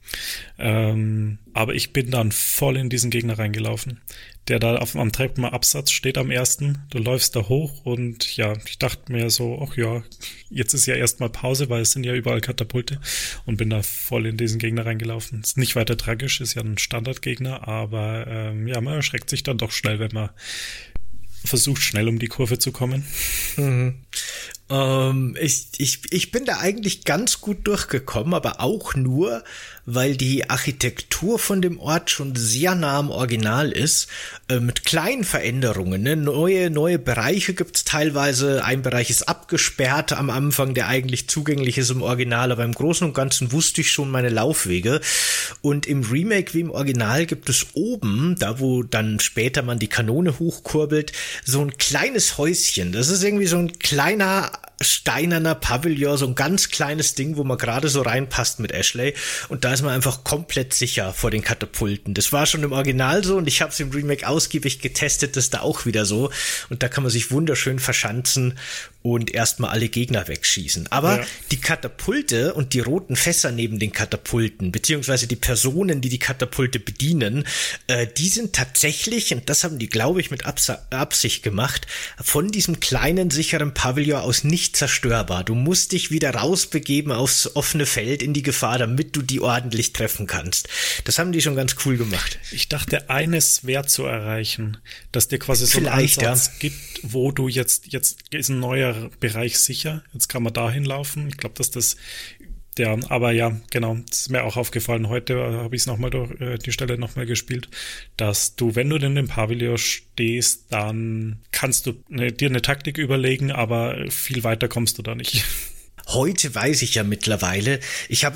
Ähm, aber ich bin dann voll in diesen Gegner reingelaufen, der da auf am Treppenabsatz steht am ersten. Du läufst da hoch und ja, ich dachte mir so, ach ja, jetzt ist ja erstmal Pause, weil es sind ja überall Katapulte, und bin da voll in diesen Gegner reingelaufen. Ist nicht weiter tragisch, ist ja ein Standardgegner, aber ähm, ja, man erschreckt sich dann doch schnell, wenn man versucht, schnell um die Kurve zu kommen. Mhm. Ähm, ich, ich, ich bin da eigentlich ganz gut durchgekommen, aber auch nur, weil die Architektur von dem Ort schon sehr nah am Original ist, äh, mit kleinen Veränderungen. Ne? Neue, neue Bereiche gibt's teilweise. Ein Bereich ist abgesperrt am Anfang, der eigentlich zugänglich ist im Original, aber im Großen und Ganzen wusste ich schon meine Laufwege. Und im Remake wie im Original gibt es oben, da wo dann später man die Kanone hochkurbelt, so ein kleines Häuschen. Das ist irgendwie so ein kleiner steinerner Pavillon, so ein ganz kleines Ding, wo man gerade so reinpasst mit Ashley, und da ist man einfach komplett sicher vor den Katapulten. Das war schon im Original so und ich habe es im Remake ausgiebig getestet, das ist da auch wieder so, und da kann man sich wunderschön verschanzen und erstmal alle Gegner wegschießen. Aber ja. die Katapulte und die roten Fässer neben den Katapulten, beziehungsweise die Personen, die die Katapulte bedienen, äh, die sind tatsächlich, und das haben die, glaube ich, mit Abs- Absicht gemacht, von diesem kleinen, sicheren Pavillon aus nicht zerstörbar. Du musst dich wieder rausbegeben aufs offene Feld in die Gefahr, damit du die ordentlich treffen kannst. Das haben die schon ganz cool gemacht. Ich dachte, eines wäre zu erreichen, dass dir quasi so einen Ansatz ja. gibt, wo du jetzt, jetzt ist ein neuer Bereich sicher, jetzt kann man dahin laufen. Ich glaube, dass das der, aber ja, genau, das ist mir auch aufgefallen. Heute habe ich es nochmal durch äh, die Stelle nochmal gespielt, dass du, wenn du in dem Pavillon stehst, dann kannst du ne, dir eine Taktik überlegen, aber viel weiter kommst du da nicht. Heute weiß ich ja mittlerweile, ich habe ja das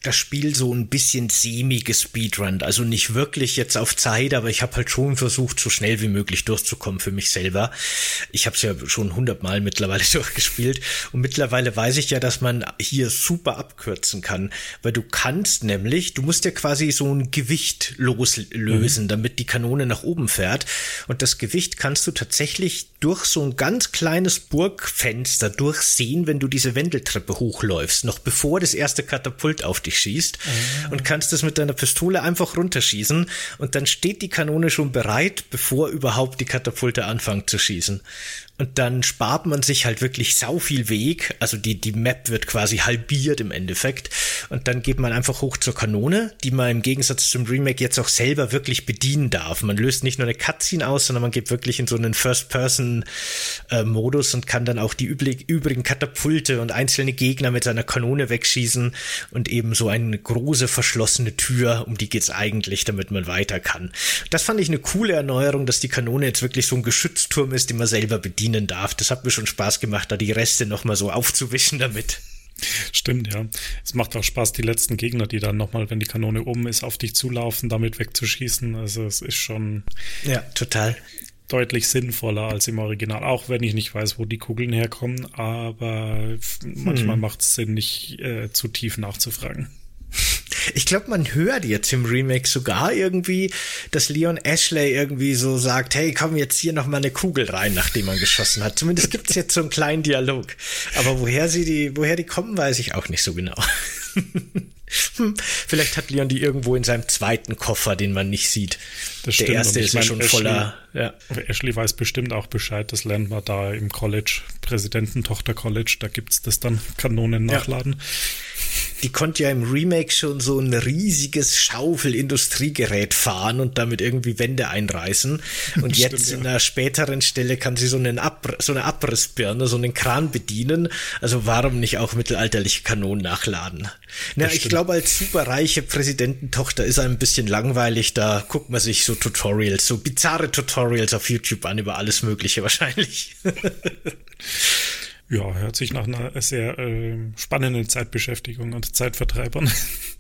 das Spiel so ein bisschen semi-gespeedrunnt, also nicht wirklich jetzt auf Zeit, aber ich habe halt schon versucht, so schnell wie möglich durchzukommen für mich selber. Ich habe es ja schon hundertmal mittlerweile durchgespielt und mittlerweile weiß ich ja, dass man hier super abkürzen kann, weil du kannst nämlich, du musst ja quasi so ein Gewicht loslösen, mhm. damit die Kanone nach oben fährt und das Gewicht kannst du tatsächlich durch so ein ganz kleines Burgfenster durchsehen, wenn du diese Wendeltreppe hochläufst, noch bevor das erste Katapult auf dich schießt ah. und kannst es mit deiner Pistole einfach runterschießen und dann steht die Kanone schon bereit, bevor überhaupt die Katapulte anfangen zu schießen. Und dann spart man sich halt wirklich sau viel Weg, also die, die Map wird quasi halbiert im Endeffekt und dann geht man einfach hoch zur Kanone, die man im Gegensatz zum Remake jetzt auch selber wirklich bedienen darf. Man löst nicht nur eine Cutscene aus, sondern man geht wirklich in so einen First-Person-Modus und kann dann auch die übrig, übrigen Katapulte und einzelne Gegner mit seiner Kanone wegschießen und eben so eine große verschlossene Tür, um die geht's eigentlich, damit man weiter kann. Das fand ich eine coole Erneuerung, dass die Kanone jetzt wirklich so ein Geschützturm ist, den man selber bedient darf. Das hat mir schon Spaß gemacht, da die Reste nochmal so aufzuwischen damit. Stimmt, ja. Es macht auch Spaß, die letzten Gegner, die dann nochmal, wenn die Kanone oben ist, auf dich zulaufen, damit wegzuschießen. Also es ist schon ja, total deutlich sinnvoller als im Original, auch wenn ich nicht weiß, wo die Kugeln herkommen, aber manchmal hm. macht es Sinn, nicht äh, zu tief nachzufragen. Ich glaube, man hört jetzt im Remake sogar irgendwie, dass Leon Ashley irgendwie so sagt, hey, komm jetzt hier noch mal eine Kugel rein, nachdem man geschossen hat. Zumindest gibt es jetzt so einen kleinen Dialog. Aber woher sie die, woher die kommen, weiß ich auch nicht so genau. Hm, vielleicht hat Leon die irgendwo in seinem zweiten Koffer, den man nicht sieht. Das Der stimmt. erste ist ja schon Ashley, voller. Ja. Ashley weiß bestimmt auch Bescheid, das lernt man da im College, Präsidententochter-College, da gibt's das dann, Kanonen nachladen. Ja. Die konnte ja im Remake schon so ein riesiges Schaufel-Industriegerät fahren und damit irgendwie Wände einreißen. Und jetzt Stimmt, ja. in einer späteren Stelle kann sie so, einen Ab- so eine Abrissbirne, so einen Kran bedienen. Also warum nicht auch mittelalterliche Kanonen nachladen? Na, ich glaube, als superreiche Präsidententochter ist einem ein bisschen langweilig. Da guckt man sich so Tutorials, so bizarre Tutorials auf YouTube an über alles Mögliche wahrscheinlich. Ja, hört sich nach einer sehr äh, spannenden Zeitbeschäftigung und Zeitvertreibern.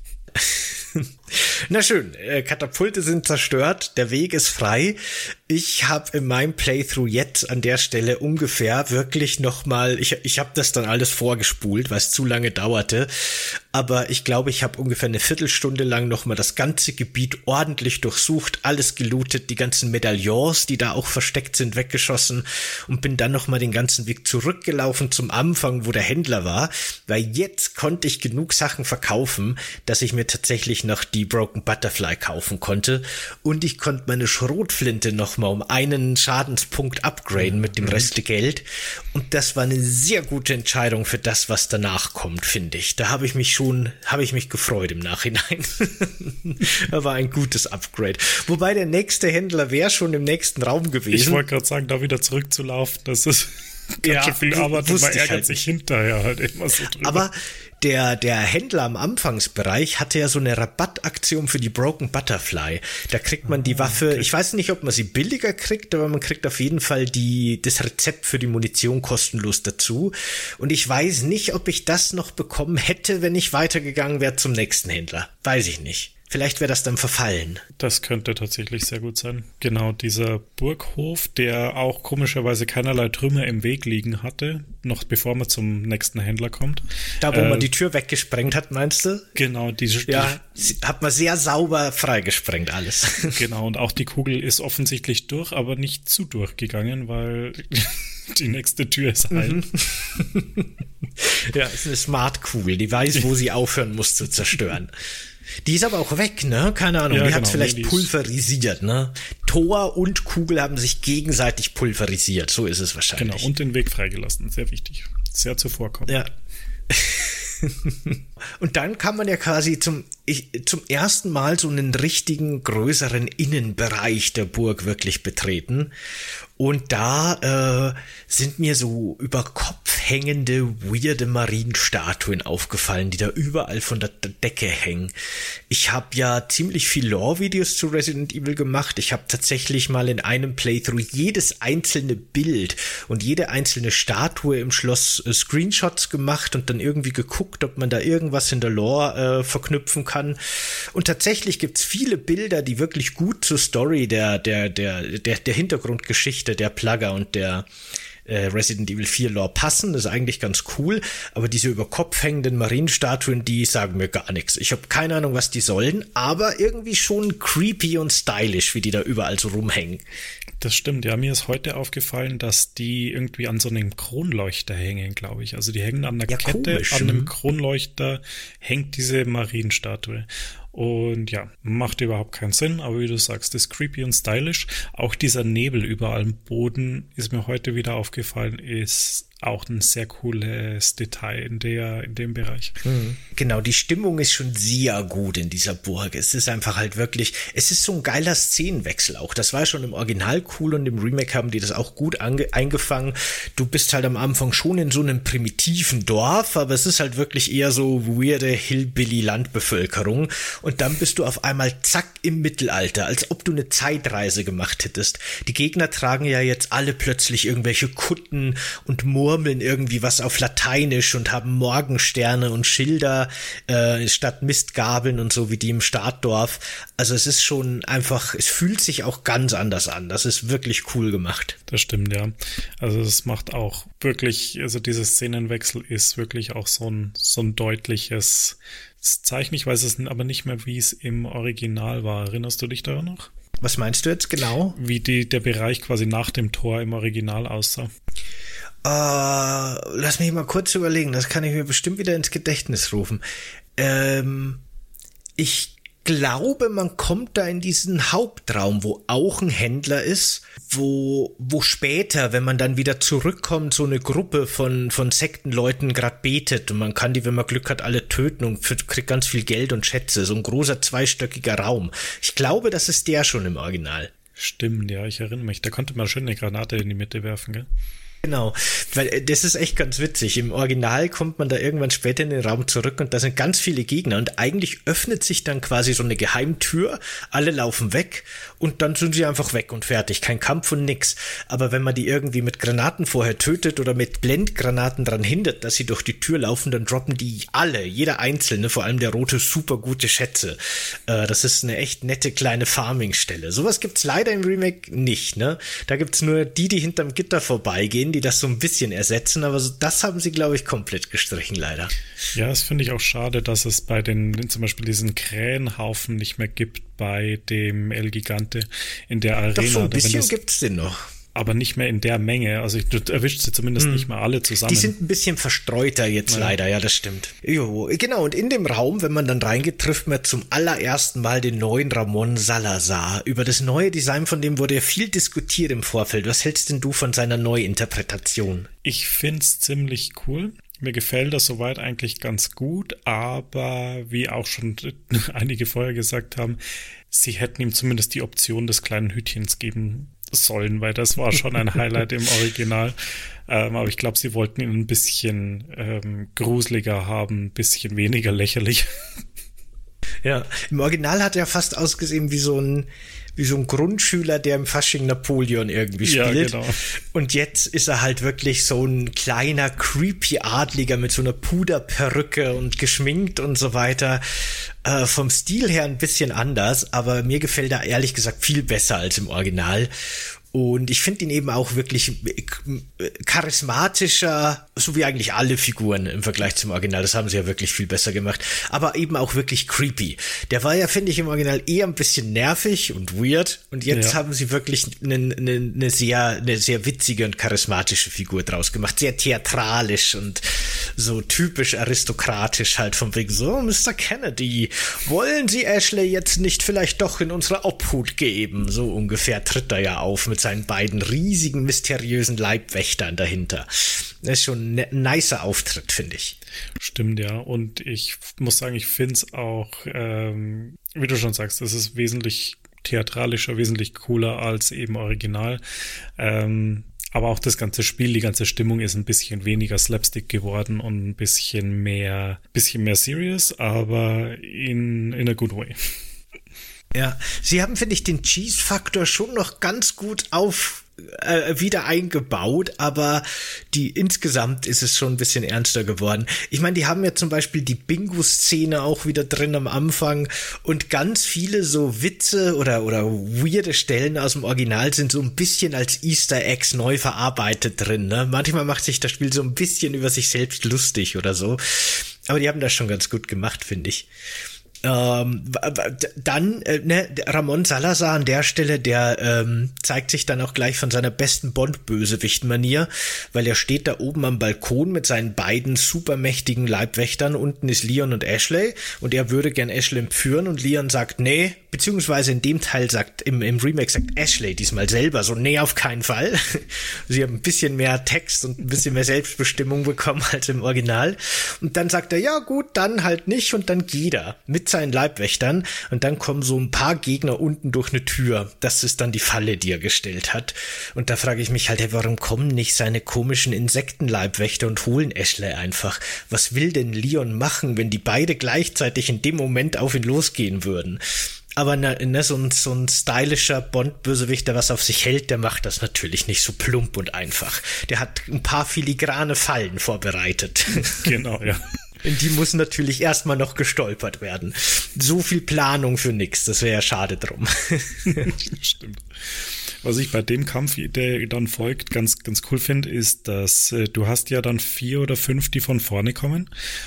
Na schön, äh, Katapulte sind zerstört, der Weg ist frei. Ich habe in meinem Playthrough jetzt an der Stelle ungefähr wirklich nochmal, ich, ich habe das dann alles vorgespult, weil es zu lange dauerte, aber ich glaube, ich habe ungefähr eine Viertelstunde lang nochmal das ganze Gebiet ordentlich durchsucht, alles gelootet, die ganzen Medaillons, die da auch versteckt sind, weggeschossen und bin dann nochmal den ganzen Weg zurückgelaufen zum Anfang, wo der Händler war, weil jetzt konnte ich genug Sachen verkaufen, dass ich mir tatsächlich noch die Broken Butterfly kaufen konnte und ich konnte meine Schrotflinte nochmal um einen Schadenspunkt upgraden mit dem Rest Geld und das war eine sehr gute Entscheidung für das, was danach kommt, finde ich. Da habe ich mich schon, habe ich mich gefreut im Nachhinein. Da war ein gutes Upgrade. Wobei der nächste Händler wäre schon im nächsten Raum gewesen. Ich wollte gerade sagen, da wieder zurückzulaufen, das ist ganz ja, schön viel Arbeit und man ärgert halt sich hinterher halt immer so drüber. Aber Der, der Händler am Anfangsbereich hatte ja so eine Rabattaktion für die Broken Butterfly. Da kriegt man die Waffe, okay. Ich weiß nicht, ob man sie billiger kriegt, aber man kriegt auf jeden Fall die, das Rezept für die Munition kostenlos dazu. Und ich weiß nicht, ob ich das noch bekommen hätte, wenn ich weitergegangen wäre zum nächsten Händler. Weiß ich nicht. Vielleicht wäre das dann verfallen. Das könnte tatsächlich sehr gut sein. Genau, dieser Burghof, der auch komischerweise keinerlei Trümmer im Weg liegen hatte, noch bevor man zum nächsten Händler kommt. Da, wo äh, man die Tür weggesprengt hat, meinst du? Genau, diese Ja, die, hat man sehr sauber freigesprengt alles. Genau, und auch die Kugel ist offensichtlich durch, aber nicht zu durchgegangen, weil die nächste Tür ist heil. Mhm. Ja, ist eine Smart-Kugel, die weiß, wo sie aufhören muss zu zerstören. Die ist aber auch weg, ne? Keine Ahnung, ja, die genau, hat vielleicht nee, pulverisiert, ne? Tor und Kugel haben sich gegenseitig pulverisiert, so ist es wahrscheinlich. Genau, und den Weg freigelassen, sehr wichtig, sehr zuvorkommend. Ja. Und dann kann man ja quasi zum, ich, zum ersten Mal so einen richtigen, größeren Innenbereich der Burg wirklich betreten. Und da äh, sind mir so über Kopf hängende, weirde Marienstatuen aufgefallen, die da überall von der Decke hängen. Ich habe ja ziemlich viel Lore-Videos zu Resident Evil gemacht. Ich habe tatsächlich mal in einem Playthrough jedes einzelne Bild und jede einzelne Statue im Schloss äh, Screenshots gemacht und dann irgendwie geguckt, ob man da irgendwas in der Lore äh, verknüpfen kann. Und tatsächlich gibt's viele Bilder, die wirklich gut zur Story der der der der, der Hintergrundgeschichte der Plugger und der äh, Resident Evil vier Lore passen. Das ist eigentlich ganz cool, aber diese über Kopf hängenden Marienstatuen, die sagen mir gar nichts. Ich habe keine Ahnung, was die sollen, aber irgendwie schon creepy und stylisch, wie die da überall so rumhängen. Das stimmt, ja, mir ist heute aufgefallen, dass die irgendwie an so einem Kronleuchter hängen, glaube ich. Also die hängen an der ja, Kette, komisch. An einem Kronleuchter hängt diese Marienstatue. Und ja, macht überhaupt keinen Sinn, aber wie du sagst, ist creepy und stylisch. Auch dieser Nebel überall am Boden ist mir heute wieder aufgefallen, ist auch ein sehr cooles Detail in der, in dem Bereich. Mhm. Genau, die Stimmung ist schon sehr gut in dieser Burg. Es ist einfach halt wirklich, es ist so ein geiler Szenenwechsel auch. Das war schon im Original cool und im Remake haben die das auch gut ange- eingefangen. Du bist halt am Anfang schon in so einem primitiven Dorf, aber es ist halt wirklich eher so weirde Hillbilly-Landbevölkerung. Und dann bist du auf einmal zack im Mittelalter, als ob du eine Zeitreise gemacht hättest. Die Gegner tragen ja jetzt alle plötzlich irgendwelche Kutten und Murmeln irgendwie was auf Lateinisch und haben Morgensterne und Schilder äh, statt Mistgabeln und so wie die im Startdorf. Also es ist schon einfach, es fühlt sich auch ganz anders an. Das ist wirklich cool gemacht. Das stimmt, ja. Also es macht auch wirklich, also dieser Szenenwechsel ist wirklich auch so ein, so ein deutliches Zeichen. Ich weiß es aber nicht mehr, wie es im Original war. Erinnerst du dich daran noch? Was meinst du jetzt genau? Wie die, der Bereich quasi nach dem Tor im Original aussah. Uh, lass mich mal kurz überlegen, das kann ich mir bestimmt wieder ins Gedächtnis rufen. Ähm, ich glaube, man kommt da in diesen Hauptraum, wo auch ein Händler ist, wo wo später, wenn man dann wieder zurückkommt, so eine Gruppe von von Sektenleuten gerade betet und man kann die, wenn man Glück hat, alle töten und für, kriegt ganz viel Geld und Schätze. So ein großer zweistöckiger Raum. Ich glaube, das ist der schon im Original. Stimmt, ja, ich erinnere mich. Da konnte man schön eine Granate in die Mitte werfen, gell? Genau, weil das ist echt ganz witzig. Im Original kommt man da irgendwann später in den Raum zurück und da sind ganz viele Gegner und eigentlich öffnet sich dann quasi so eine Geheimtür, alle laufen weg und dann sind sie einfach weg und fertig, kein Kampf und nix. Aber wenn man die irgendwie mit Granaten vorher tötet oder mit Blendgranaten dran hindert, dass sie durch die Tür laufen, dann droppen die alle, jeder einzelne, vor allem der rote, super gute Schätze. Äh, das ist eine echt nette kleine Farmingstelle. Sowas gibt's leider im Remake nicht, ne? Da gibt's nur die, die hinterm Gitter vorbeigehen, die das so ein bisschen ersetzen, aber so, das haben sie, glaube ich, komplett gestrichen, leider. Ja, das finde ich auch schade, dass es bei den, zum Beispiel diesen Krähenhaufen nicht mehr gibt bei dem El Gigante in der Arena. Doch, so ein bisschen das, gibt's den noch. Aber nicht mehr in der Menge. Also du erwischst sie zumindest hm. nicht mal alle zusammen. Die sind ein bisschen verstreuter jetzt ja. leider, ja, das stimmt. Jo, genau, und in dem Raum, wenn man dann reingeht, trifft man zum allerersten Mal den neuen Ramon Salazar. Über das neue Design von dem wurde ja viel diskutiert im Vorfeld. Was hältst denn du von seiner Neuinterpretation? Ich find's ziemlich cool. Mir gefällt das soweit eigentlich ganz gut, aber wie auch schon einige vorher gesagt haben, sie hätten ihm zumindest die Option des kleinen Hütchens geben sollen, weil das war schon ein Highlight im Original. Ähm, aber ich glaube, sie wollten ihn ein bisschen ähm, gruseliger haben, ein bisschen weniger lächerlich. Ja, im Original hat er fast ausgesehen wie so ein wie so ein Grundschüler, der im Fasching Napoleon irgendwie spielt. Ja, genau. Und jetzt ist er halt wirklich so ein kleiner, creepy Adliger mit so einer Puderperücke und geschminkt und so weiter. Äh, vom Stil her ein bisschen anders, aber mir gefällt er ehrlich gesagt viel besser als im Original. Und ich finde ihn eben auch wirklich charismatischer, so wie eigentlich alle Figuren im Vergleich zum Original. Das haben sie ja wirklich viel besser gemacht. Aber eben auch wirklich creepy. Der war ja, finde ich, im Original eher ein bisschen nervig und weird. Und jetzt ja. haben sie wirklich eine, eine, eine sehr, eine sehr witzige und charismatische Figur draus gemacht. Sehr theatralisch und so typisch aristokratisch halt von wegen so, Mister Kennedy, wollen Sie Ashley jetzt nicht vielleicht doch in unsere Obhut geben? So ungefähr tritt er ja auf mit seinen beiden riesigen, mysteriösen Leibwächtern dahinter. Das ist schon ein nicer Auftritt, finde ich. Stimmt, ja. Und ich muss sagen, ich finde es auch, ähm, wie du schon sagst, das ist wesentlich theatralischer, wesentlich cooler als eben Original. Ähm, aber auch das ganze Spiel, die ganze Stimmung ist ein bisschen weniger Slapstick geworden und ein bisschen mehr, bisschen mehr serious, aber in, in a good way. Ja, sie haben, finde ich, den Cheese-Faktor schon noch ganz gut auf äh, wieder eingebaut, aber die insgesamt ist es schon ein bisschen ernster geworden. Ich meine, die haben ja zum Beispiel die Bingo-Szene auch wieder drin am Anfang und ganz viele so Witze oder oder weirde Stellen aus dem Original sind so ein bisschen als Easter Eggs neu verarbeitet drin. Ne? Manchmal macht sich das Spiel so ein bisschen über sich selbst lustig oder so, aber die haben das schon ganz gut gemacht, finde ich. Ähm, dann, äh, ne, Ramon Salazar an der Stelle, der ähm, zeigt sich dann auch gleich von seiner besten Bond-Bösewicht-Manier, weil er steht da oben am Balkon mit seinen beiden supermächtigen Leibwächtern, unten ist Leon und Ashley und er würde gern Ashley entführen und Leon sagt, nee, beziehungsweise in dem Teil sagt, im, im Remake sagt Ashley diesmal selber so, nee, auf keinen Fall. Sie haben ein bisschen mehr Text und ein bisschen mehr Selbstbestimmung bekommen als im Original und dann sagt er, ja gut, dann halt nicht und dann geht er mit seinen Leibwächtern und dann kommen so ein paar Gegner unten durch eine Tür. Das ist dann die Falle, die er gestellt hat. Und da frage ich mich halt, hey, warum kommen nicht seine komischen Insektenleibwächter und holen Ashley einfach? Was will denn Leon machen, wenn die beide gleichzeitig in dem Moment auf ihn losgehen würden? Aber ne, ne, so, ein, so ein stylischer Bond-Bösewicht, der was auf sich hält, der macht das natürlich nicht so plump und einfach. Der hat ein paar filigrane Fallen vorbereitet. Genau, ja. In die muss natürlich erstmal noch gestolpert werden. So viel Planung für nix, das wäre ja schade drum. Stimmt. Was ich bei dem Kampf, der dann folgt, ganz ganz cool finde, ist, dass äh, du hast ja dann vier oder fünf, die von vorne kommen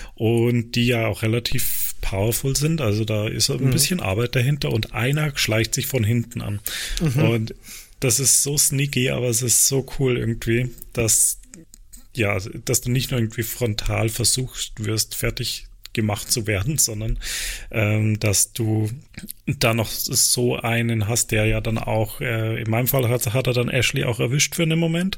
und die ja auch relativ powerful sind. Also da ist ein mhm. bisschen Arbeit dahinter und einer schleicht sich von hinten an. Mhm. Und das ist so sneaky, aber es ist so cool irgendwie, dass ja, dass du nicht nur irgendwie frontal versucht wirst, fertig gemacht zu werden, sondern ähm, dass du da noch so einen hast, der ja dann auch, äh, in meinem Fall hat, hat er dann Ashley auch erwischt für einen Moment.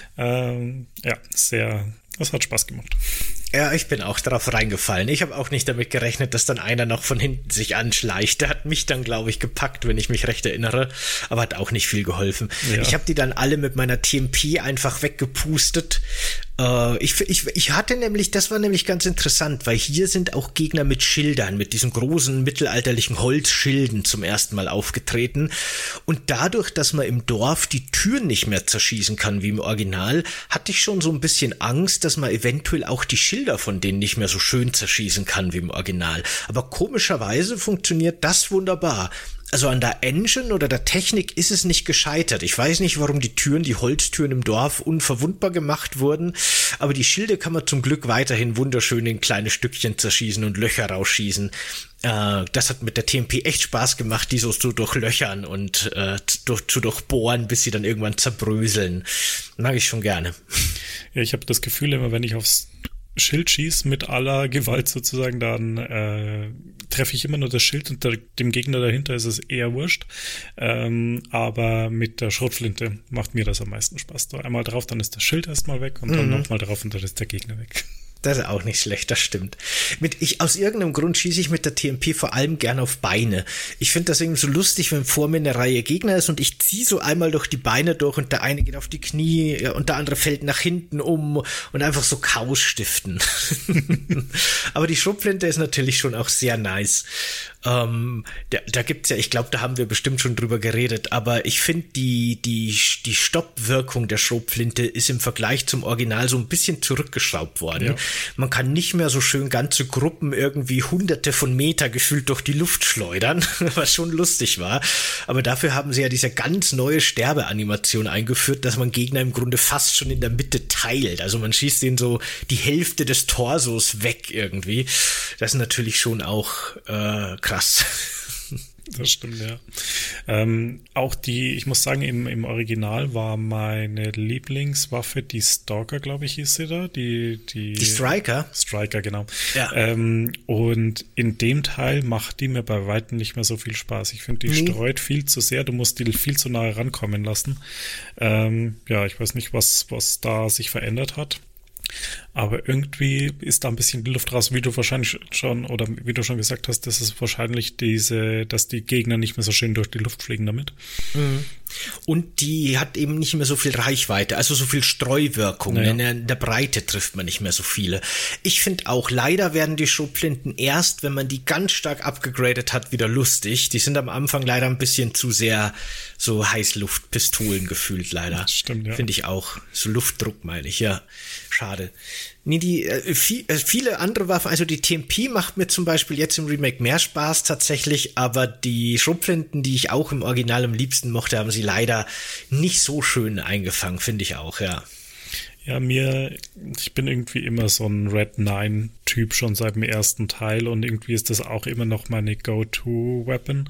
Ähm, ja, sehr, das hat Spaß gemacht. Ja, ich bin auch drauf reingefallen. Ich habe auch nicht damit gerechnet, dass dann einer noch von hinten sich anschleicht. Der hat mich dann, glaube ich, gepackt, wenn ich mich recht erinnere, aber hat auch nicht viel geholfen. Ja. Ich habe die dann alle mit meiner T M P einfach weggepustet. Äh, ich, ich, ich hatte nämlich, das war nämlich ganz interessant, weil hier sind auch Gegner mit Schildern, mit diesen großen mittelalterlichen Holzschilden zum ersten Mal aufgetreten. Und dadurch, dass man im Dorf die Türen nicht mehr zerschießen kann wie im Original, hatte ich schon so ein bisschen Angst, dass man eventuell auch die Schilder von denen nicht mehr so schön zerschießen kann wie im Original. Aber komischerweise funktioniert das wunderbar. Also an der Engine oder der Technik ist es nicht gescheitert. Ich weiß nicht, warum die Türen, die Holztüren im Dorf unverwundbar gemacht wurden, aber die Schilde kann man zum Glück weiterhin wunderschön in kleine Stückchen zerschießen und Löcher rausschießen. Äh, das hat mit der T M P echt Spaß gemacht, die so zu durchlöchern und äh, durch, zu durchbohren, bis sie dann irgendwann zerbröseln. Mag ich schon gerne. Ja, ich habe das Gefühl immer, wenn ich aufs Schild schieß mit aller Gewalt sozusagen, dann äh, treffe ich immer nur das Schild und der, dem Gegner dahinter ist es eher wurscht. Ähm, aber mit der Schrotflinte macht mir das am meisten Spaß. Da einmal drauf, dann ist das Schild erstmal weg und mhm. dann nochmal drauf und dann ist der Gegner weg. Das ist auch nicht schlecht, das stimmt. Mit ich aus irgendeinem Grund schieße ich mit der T M P vor allem gern auf Beine. Ich finde das irgendwie so lustig, wenn vor mir eine Reihe Gegner ist und ich ziehe so einmal durch die Beine durch und der eine geht auf die Knie und der andere fällt nach hinten um und einfach so Chaos stiften. Aber die Schrotflinte ist natürlich schon auch sehr nice. Ähm, da, da gibt's ja, ich glaube, da haben wir bestimmt schon drüber geredet, aber ich finde die die die Stoppwirkung der Schrotflinte ist im Vergleich zum Original so ein bisschen zurückgeschraubt worden. Ja. Man kann nicht mehr so schön ganze Gruppen irgendwie hunderte von Meter gefühlt durch die Luft schleudern, was schon lustig war. Aber dafür haben sie ja diese ganz neue Sterbeanimation eingeführt, dass man Gegner im Grunde fast schon in der Mitte teilt. Also man schießt denen so die Hälfte des Torsos weg irgendwie. Das ist natürlich schon auch äh, krass. Das stimmt, ja. Ähm, auch die, ich muss sagen, im, im Original war meine Lieblingswaffe die Stalker, glaube ich, hieß sie da. Die, die, die Striker? Striker, genau. Ja. Ähm, und in dem Teil macht die mir bei weitem nicht mehr so viel Spaß. Ich finde, die nee. streut viel zu sehr. Du musst die viel zu nahe rankommen lassen. Ähm, ja, ich weiß nicht, was, was da sich verändert hat. Aber irgendwie ist da ein bisschen die Luft raus, wie du wahrscheinlich schon, oder wie du schon gesagt hast, das ist wahrscheinlich diese, dass die Gegner nicht mehr so schön durch die Luft fliegen damit. Mhm. Und die hat eben nicht mehr so viel Reichweite, also so viel Streuwirkung. Naja. In, der, in der Breite trifft man nicht mehr so viele. Ich finde auch, leider werden die Schrotflinten erst, wenn man die ganz stark abgegradet hat, wieder lustig. Die sind am Anfang leider ein bisschen zu sehr so Heißluftpistolen gefühlt, leider. Stimmt, ja. Finde ich auch. So Luftdruck meine ich, ja. Schade. Nee, die äh, viel, äh, viele andere Waffen, also die T M P macht mir zum Beispiel jetzt im Remake mehr Spaß tatsächlich, aber die Schrotflinten, die ich auch im Original am liebsten mochte, haben sie leider nicht so schön eingefangen, finde ich auch, ja. Ja, mir, ich bin irgendwie immer so ein Red Nine Typ schon seit dem ersten Teil und irgendwie ist das auch immer noch meine Go-To-Weapon,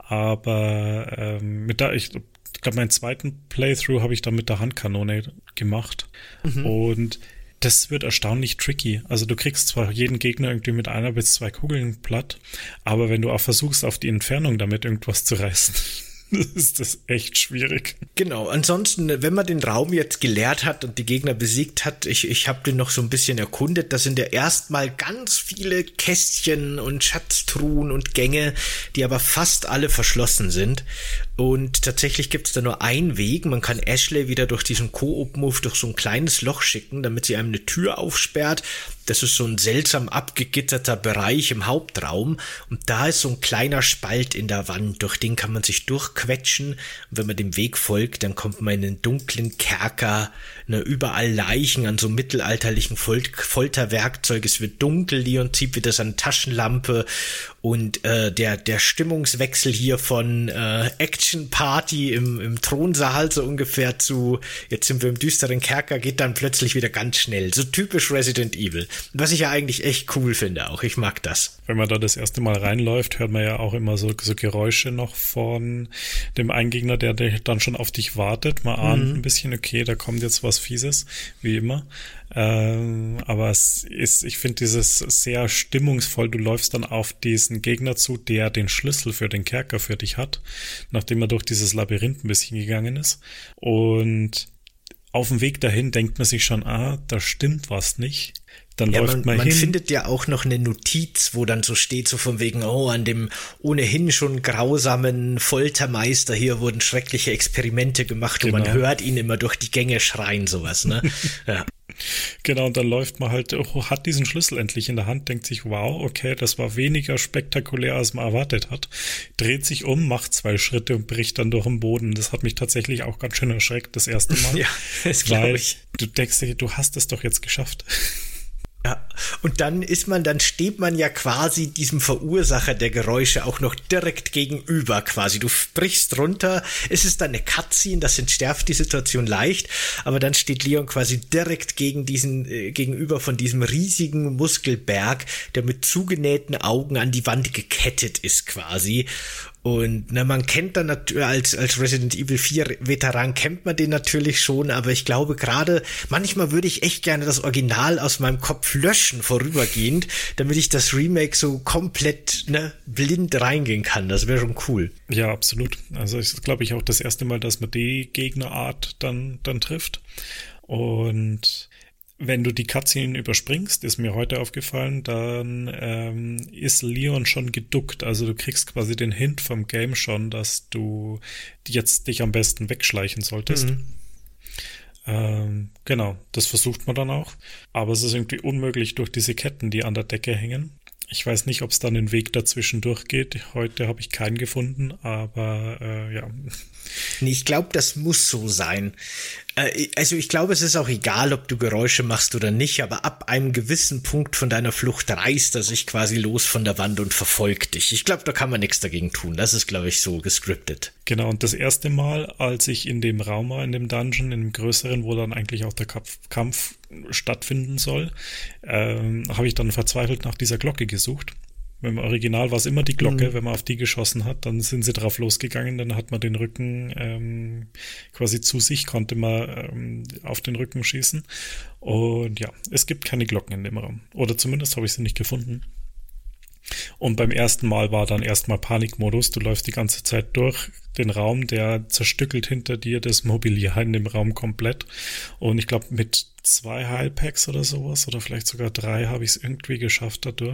aber ähm, mit der, ich Ich glaube, meinen zweiten Playthrough habe ich dann mit der Handkanone gemacht. Mhm. Und das wird erstaunlich tricky. Also du kriegst zwar jeden Gegner irgendwie mit einer bis zwei Kugeln platt, aber wenn du auch versuchst, auf die Entfernung damit irgendwas zu reißen, ist das echt schwierig. Genau, ansonsten, wenn man den Raum jetzt geleert hat und die Gegner besiegt hat, ich, ich habe den noch so ein bisschen erkundet, da sind ja erstmal ganz viele Kästchen und Schatztruhen und Gänge, die aber fast alle verschlossen sind. Und tatsächlich gibt es da nur einen Weg. Man kann Ashley wieder durch diesen Koop-Move durch so ein kleines Loch schicken, damit sie einem eine Tür aufsperrt. Das ist so ein seltsam abgegitterter Bereich im Hauptraum. Und da ist so ein kleiner Spalt in der Wand. Durch den kann man sich durchquetschen. Und wenn man dem Weg folgt, dann kommt man in einen dunklen Kerker. Ne, überall Leichen an so mittelalterlichen Fol- Folterwerkzeug. Es wird dunkel. Leon zieht wieder seine Taschenlampe. Und äh, der der Stimmungswechsel hier von äh, Action-Party im, im Thronsaal so ungefähr zu, jetzt sind wir im düsteren Kerker, geht dann plötzlich wieder ganz schnell. So typisch Resident Evil. Was ich ja eigentlich echt cool finde auch. Ich mag das. Wenn man da das erste Mal reinläuft, hört man ja auch immer so, so Geräusche noch von dem Eingegner, der, der dann schon auf dich wartet. Man ahnt mhm. ein bisschen, okay, da kommt jetzt was Fieses, wie immer. Ähm, aber es ist, ich finde dieses sehr stimmungsvoll, du läufst dann auf diesen Gegner zu, der den Schlüssel für den Kerker für dich hat, nachdem er durch dieses Labyrinth ein bisschen gegangen ist. Und auf dem Weg dahin denkt man sich schon, ah, da stimmt was nicht. Dann ja, läuft man, man, man hin. findet ja auch noch eine Notiz, wo dann so steht, so von wegen, oh, an dem ohnehin schon grausamen Foltermeister hier wurden schreckliche Experimente gemacht genau. Und man hört ihn immer durch die Gänge schreien, sowas, ne? Ja. Genau, und dann läuft man halt, oh, hat diesen Schlüssel endlich in der Hand, denkt sich, wow, okay, das war weniger spektakulär, als man erwartet hat, dreht sich um, macht zwei Schritte und bricht dann durch den Boden. Das hat mich tatsächlich auch ganz schön erschreckt, das erste Mal. Ja, das glaube ich. Du denkst dir, du hast es doch jetzt geschafft. Ja, und dann ist man, dann steht man ja quasi diesem Verursacher der Geräusche auch noch direkt gegenüber quasi. Du brichst runter, es ist dann eine Cutscene, das entschärft die Situation leicht, aber dann steht Leon quasi direkt gegen diesen, äh, gegenüber von diesem riesigen Muskelberg, der mit zugenähten Augen an die Wand gekettet ist quasi. Und na, man kennt dann natürlich, als, als Resident Evil vier Veteran kennt man den natürlich schon, aber ich glaube gerade, manchmal würde ich echt gerne das Original aus meinem Kopf löschen, vorübergehend, damit ich das Remake so komplett ne, blind reingehen kann. Das wäre schon cool. Ja, absolut. Also ist, glaube ich, auch das erste Mal, dass man die Gegnerart dann, dann trifft. Und wenn du die Cutscene überspringst, ist mir heute aufgefallen, dann ähm, ist Leon schon geduckt. Also du kriegst quasi den Hint vom Game schon, dass du jetzt dich am besten wegschleichen solltest. Mhm. Ähm, genau, das versucht man dann auch. Aber es ist irgendwie unmöglich durch diese Ketten, die an der Decke hängen. Ich weiß nicht, ob es dann einen Weg dazwischen durchgeht. Heute habe ich keinen gefunden, aber äh, ja. Nee, ich glaube, das muss so sein. Äh, also ich glaube, es ist auch egal, ob du Geräusche machst oder nicht, aber ab einem gewissen Punkt von deiner Flucht reißt er sich quasi los von der Wand und verfolgt dich. Ich glaube, da kann man nichts dagegen tun. Das ist, glaube ich, so gescriptet. Genau, und das erste Mal, als ich in dem Raum war, in dem Dungeon, in dem größeren, wo dann eigentlich auch der Kampf, Kampf stattfinden soll, ähm, habe ich dann verzweifelt nach dieser Glocke gesucht. Im Original war es immer die Glocke, mhm. wenn man auf die geschossen hat, dann sind sie drauf losgegangen, dann hat man den Rücken ähm, quasi zu sich, konnte man ähm, auf den Rücken schießen. Und ja, es gibt keine Glocken in dem Raum. Oder zumindest habe ich sie nicht gefunden. Und beim ersten Mal war dann erstmal Panikmodus. Du läufst die ganze Zeit durch den Raum, der zerstückelt hinter dir das Mobiliar in dem Raum komplett. Und ich glaube, mit zwei Heilpacks oder sowas oder vielleicht sogar drei habe ich es irgendwie geschafft dadurch.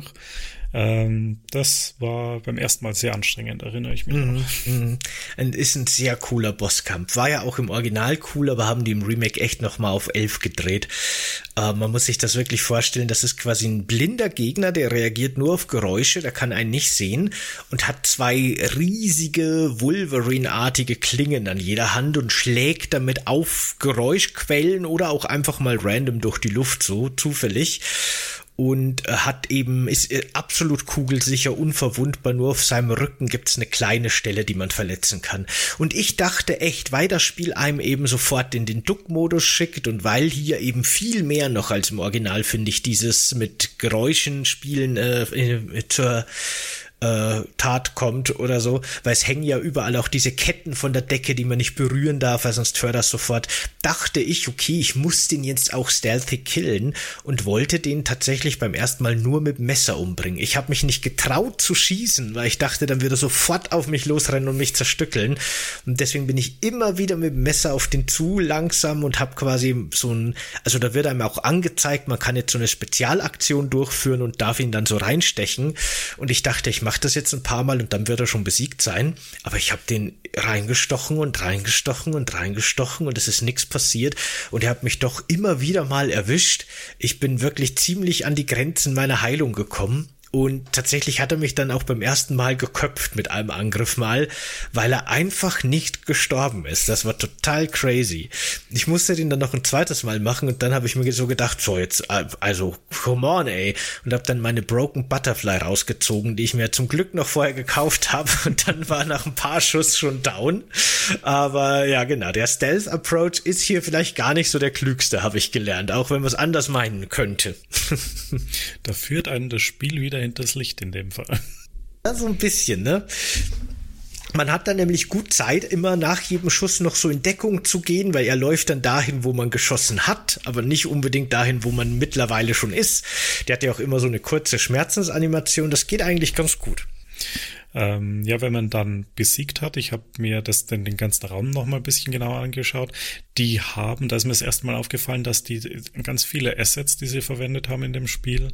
Ähm, das war beim ersten Mal sehr anstrengend, erinnere ich mich mhm, noch. Mhm. Und ist ein sehr cooler Bosskampf. War ja auch im Original cool, aber haben die im Remake echt nochmal auf elf gedreht. Äh, man muss sich das wirklich vorstellen, das ist quasi ein blinder Gegner, der reagiert nur auf Geräusche, der kann einen nicht sehen und hat zwei riesige Wolverine-artige Klingen an jeder Hand und schlägt damit auf Geräuschquellen oder auch einfach mal random durch die Luft, so zufällig. Und hat eben, ist absolut kugelsicher, unverwundbar, nur auf seinem Rücken gibt's eine kleine Stelle, die man verletzen kann. Und ich dachte echt, weil das Spiel einem eben sofort in den Duck-Modus schickt und weil hier eben viel mehr noch als im Original, finde ich, dieses mit Geräuschen spielen äh, zur Äh, Tat kommt oder so, weil es hängen ja überall auch diese Ketten von der Decke, die man nicht berühren darf, weil sonst hört das sofort. Dachte ich, okay, ich muss den jetzt auch stealthy killen und wollte den tatsächlich beim ersten Mal nur mit Messer umbringen. Ich habe mich nicht getraut zu schießen, weil ich dachte, dann würde er sofort auf mich losrennen und mich zerstückeln. Und deswegen bin ich immer wieder mit dem Messer auf den zu langsam und habe quasi so ein, also da wird einem auch angezeigt, man kann jetzt so eine Spezialaktion durchführen und darf ihn dann so reinstechen. Und ich dachte, ich mache das jetzt ein paar Mal und dann wird er schon besiegt sein. Aber ich habe den reingestochen und reingestochen und reingestochen und es ist nichts passiert. Und er hat mich doch immer wieder mal erwischt. Ich bin wirklich ziemlich an die Grenzen meiner Heilung gekommen. Und tatsächlich hat er mich dann auch beim ersten Mal geköpft mit einem Angriff mal, weil er einfach nicht gestorben ist. Das war total crazy. Ich musste den dann noch ein zweites Mal machen und dann habe ich mir so gedacht, so jetzt, also come on ey. Und habe dann meine Broken Butterfly rausgezogen, die ich mir zum Glück noch vorher gekauft habe und dann war nach ein paar Schuss schon down. Aber ja genau, der Stealth Approach ist hier vielleicht gar nicht so der klügste, habe ich gelernt, auch wenn man es anders meinen könnte. Da führt einen das Spiel wieder hinters Licht in dem Fall. Ja, so ein bisschen, ne? Man hat dann nämlich gut Zeit, immer nach jedem Schuss noch so in Deckung zu gehen, weil er läuft dann dahin, wo man geschossen hat, aber nicht unbedingt dahin, wo man mittlerweile schon ist. Der hat ja auch immer so eine kurze Schmerzensanimation, das geht eigentlich ganz gut. Ähm, ja, wenn man dann besiegt hat, ich habe mir das dann den ganzen Raum noch mal ein bisschen genauer angeschaut, die haben, da ist mir das erste Mal aufgefallen, dass die ganz viele Assets, die sie verwendet haben in dem Spiel,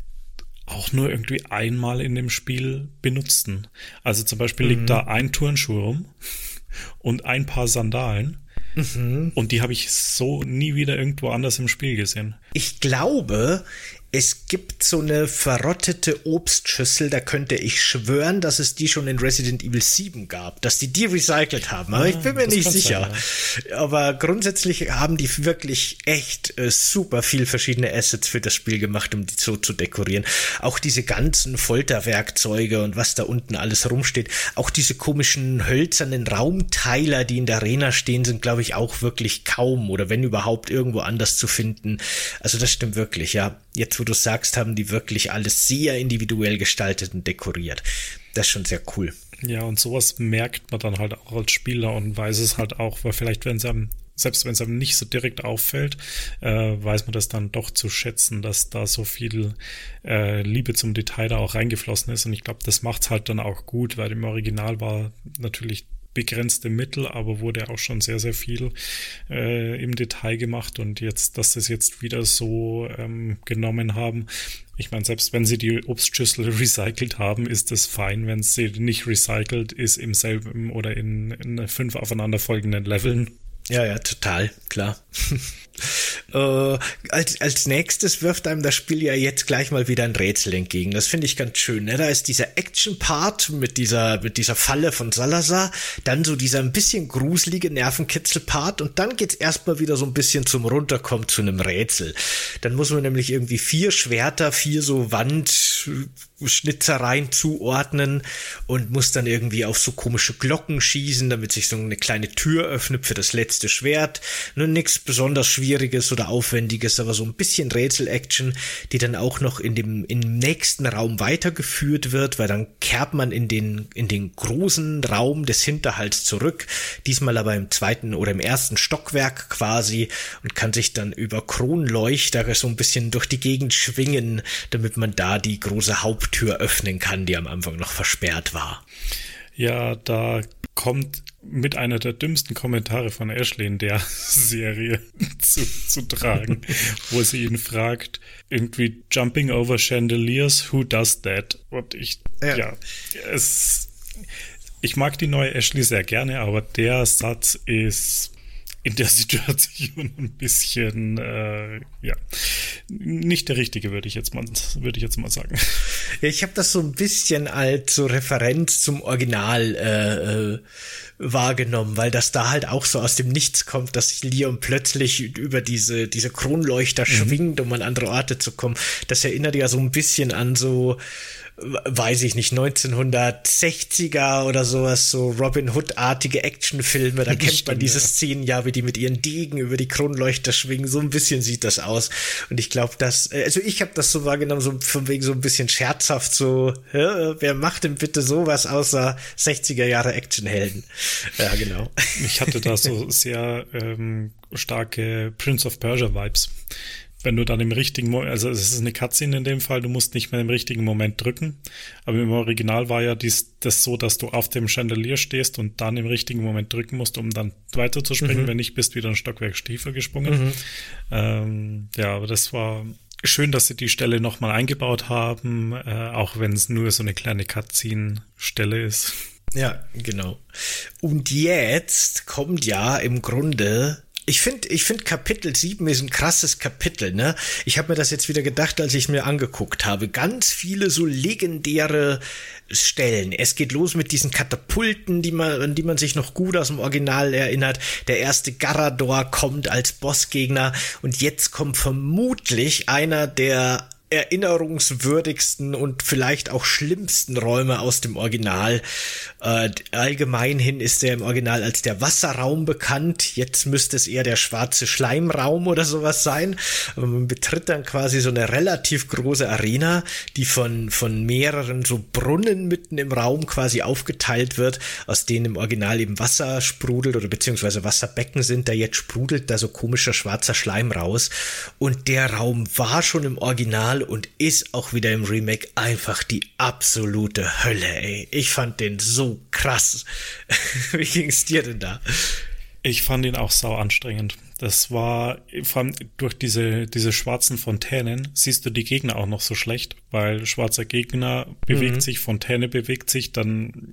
auch nur irgendwie einmal in dem Spiel benutzten. Also zum Beispiel mhm. liegt da ein Turnschuh rum und ein paar Sandalen. Mhm. Und die habe ich so nie wieder irgendwo anders im Spiel gesehen. Ich glaube, es gibt so eine verrottete Obstschüssel, da könnte ich schwören, dass es die schon in Resident Evil sieben gab, dass die die recycelt haben, aber ah, ich bin mir nicht sicher. Sein, ja. Aber grundsätzlich haben die wirklich echt äh, super viel verschiedene Assets für das Spiel gemacht, um die so zu dekorieren. Auch diese ganzen Folterwerkzeuge und was da unten alles rumsteht, auch diese komischen hölzernen Raumteiler, die in der Arena stehen, sind, glaube ich, auch wirklich kaum oder wenn überhaupt irgendwo anders zu finden. Also das stimmt wirklich, ja. Jetzt, wo du sagst, haben die wirklich alles sehr individuell gestaltet und dekoriert. Das ist schon sehr cool. Ja, und sowas merkt man dann halt auch als Spieler und weiß es halt auch, weil vielleicht, wenn es einem, selbst wenn es einem nicht so direkt auffällt, äh, weiß man das dann doch zu schätzen, dass da so viel äh, Liebe zum Detail da auch reingeflossen ist. Und ich glaube, das macht's halt dann auch gut, weil im Original war natürlich begrenzte Mittel, aber wurde auch schon sehr, sehr viel äh, im Detail gemacht und jetzt, dass das jetzt wieder so ähm, genommen haben. Ich meine, selbst wenn sie die Obstschüssel recycelt haben, ist das fein. Wenn sie nicht recycelt ist im selben oder in, in fünf aufeinanderfolgenden Leveln. Ja, ja, total, klar. äh, als, als nächstes wirft einem das Spiel ja jetzt gleich mal wieder ein Rätsel entgegen. Das finde ich ganz schön. Ne? Da ist dieser Action-Part mit dieser, mit dieser Falle von Salazar, dann so dieser ein bisschen gruselige Nervenkitzel-Part und dann geht's erstmal wieder so ein bisschen zum Runterkommen zu einem Rätsel. Dann muss man nämlich irgendwie vier Schwerter, vier so Wandschnitzereien zuordnen und muss dann irgendwie auf so komische Glocken schießen, damit sich so eine kleine Tür öffnet für das letzte Schwert. Nur nichts besonders Schwieriges oder Aufwendiges, aber so ein bisschen Rätsel-Action, die dann auch noch in dem, im nächsten Raum weitergeführt wird, weil dann kehrt man in den, in den großen Raum des Hinterhalts zurück, diesmal aber im zweiten oder im ersten Stockwerk quasi und kann sich dann über Kronleuchter so ein bisschen durch die Gegend schwingen, damit man da die große Haupttür öffnen kann, die am Anfang noch versperrt war. Ja, da kommt mit einer der dümmsten Kommentare von Ashley in der Serie zu, zu tragen, wo sie ihn fragt, irgendwie jumping over chandeliers, who does that? Und ich, ja, ja es, ich mag die neue Ashley sehr gerne, aber der Satz ist in der Situation ein bisschen, äh, ja, nicht der richtige, würde ich jetzt mal, würde ich jetzt mal sagen. Ja, ich habe das so ein bisschen als so Referenz zum Original äh, äh, wahrgenommen, weil das da halt auch so aus dem Nichts kommt, dass sich Leon plötzlich über diese diese Kronleuchter mhm. schwingt, um an andere Orte zu kommen. Das erinnert ja so ein bisschen an so, weiß ich nicht, neunzehnhundertsechziger oder sowas, so Robin Hood-artige Actionfilme, da kennt man diese Szenen ja, wie die mit ihren Degen über die Kronleuchter schwingen, so ein bisschen sieht das aus. Und ich glaube, dass, also ich habe das so wahrgenommen, so von wegen so ein bisschen scherzhaft, so, wer macht denn bitte sowas außer sechziger Jahre Actionhelden? Ja, genau. Ich hatte da so sehr ähm, starke Prince of Persia-Vibes. Wenn du dann im richtigen Moment, also es ist eine Cutscene in dem Fall, du musst nicht mehr im richtigen Moment drücken, aber im Original war ja dies, das so, dass du auf dem Chandelier stehst und dann im richtigen Moment drücken musst, um dann weiter zu springen, mhm. wenn nicht, bist wieder ein Stockwerk tiefer gesprungen. Mhm. Ähm, ja, aber das war schön, dass sie die Stelle nochmal eingebaut haben, äh, auch wenn es nur so eine kleine Cutscene-Stelle ist. Ja, genau. Und jetzt kommt ja im Grunde Ich finde, ich finde Kapitel sieben ist ein krasses Kapitel, ne? Ich habe mir das jetzt wieder gedacht, als ich es mir angeguckt habe. Ganz viele so legendäre Stellen. Es geht los mit diesen Katapulten, die man, an die man sich noch gut aus dem Original erinnert. Der erste Garador kommt als Bossgegner und jetzt kommt vermutlich einer der erinnerungswürdigsten und vielleicht auch schlimmsten Räume aus dem Original. Äh, allgemeinhin ist er im Original als der Wasserraum bekannt. Jetzt müsste es eher der schwarze Schleimraum oder sowas sein. Aber man betritt dann quasi so eine relativ große Arena, die von von mehreren so Brunnen mitten im Raum quasi aufgeteilt wird, aus denen im Original eben Wasser sprudelt oder beziehungsweise Wasserbecken sind. Da jetzt sprudelt da so komischer schwarzer Schleim raus. Und der Raum war schon im Original und ist auch wieder im Remake einfach die absolute Hölle, ey. Ich fand den so krass. Wie ging's dir denn da? Ich fand ihn auch sau anstrengend. Das war, vor allem durch diese, diese schwarzen Fontänen siehst du die Gegner auch noch so schlecht, weil schwarzer Gegner bewegt mhm. sich, Fontäne bewegt sich, dann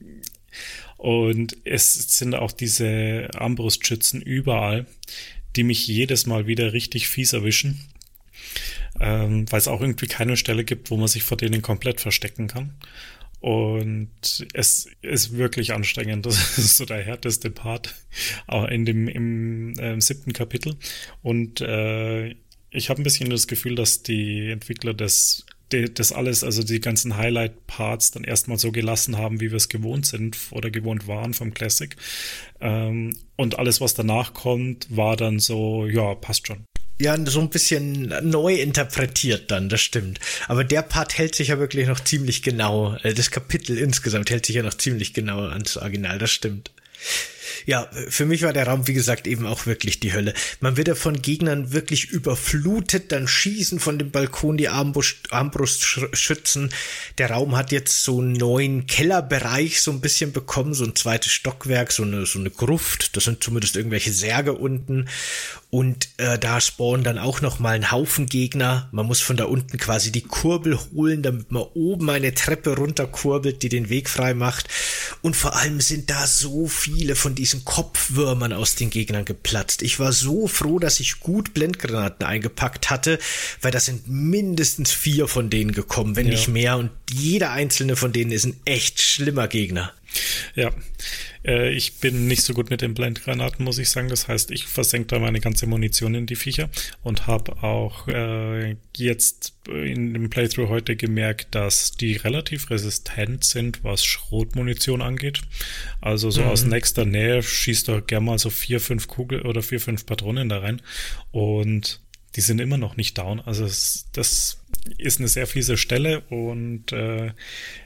und es sind auch diese Armbrustschützen überall, die mich jedes Mal wieder richtig fies erwischen. Ähm, weil es auch irgendwie keine Stelle gibt, wo man sich vor denen komplett verstecken kann. Und es ist wirklich anstrengend. Das ist so der härteste Part auch in dem im äh, siebten Kapitel. Und äh, ich habe ein bisschen das Gefühl, dass die Entwickler das, die, das alles, also die ganzen Highlight-Parts dann erstmal so gelassen haben, wie wir es gewohnt sind oder gewohnt waren vom Classic. Ähm, und alles, was danach kommt, war dann so, ja, passt schon. Ja, so ein bisschen neu interpretiert dann, das stimmt. Aber der Part hält sich ja wirklich noch ziemlich genau. Das Kapitel insgesamt hält sich ja noch ziemlich genau ans Original, das stimmt. Ja, für mich war der Raum, wie gesagt, eben auch wirklich die Hölle. Man wird ja von Gegnern wirklich überflutet, dann schießen von dem Balkon die Armbrust, Armbrustschützen. Der Raum hat jetzt so einen neuen Kellerbereich so ein bisschen bekommen, so ein zweites Stockwerk, so eine, so eine Gruft. Das sind zumindest irgendwelche Särge unten. Und äh, da spawnen dann auch noch mal ein Haufen Gegner. Man muss von da unten quasi die Kurbel holen, damit man oben eine Treppe runterkurbelt, die den Weg frei macht. Und vor allem sind da so viele von diesen Kopfwürmern aus den Gegnern geplatzt. Ich war so froh, dass ich gut Blendgranaten eingepackt hatte, weil das sind mindestens vier von denen gekommen, wenn ja. nicht mehr. Und jeder einzelne von denen ist ein echt schlimmer Gegner. Ja, äh, ich bin nicht so gut mit den Blendgranaten, muss ich sagen. Das heißt, ich versenke da meine ganze Munition in die Viecher und habe auch äh, jetzt in dem Playthrough heute gemerkt, dass die relativ resistent sind, was Schrotmunition angeht. Also so mhm. aus nächster Nähe schießt du gerne mal so vier, fünf Kugel oder vier, fünf Patronen da rein und die sind immer noch nicht down. Also es, das ist eine sehr fiese Stelle und äh,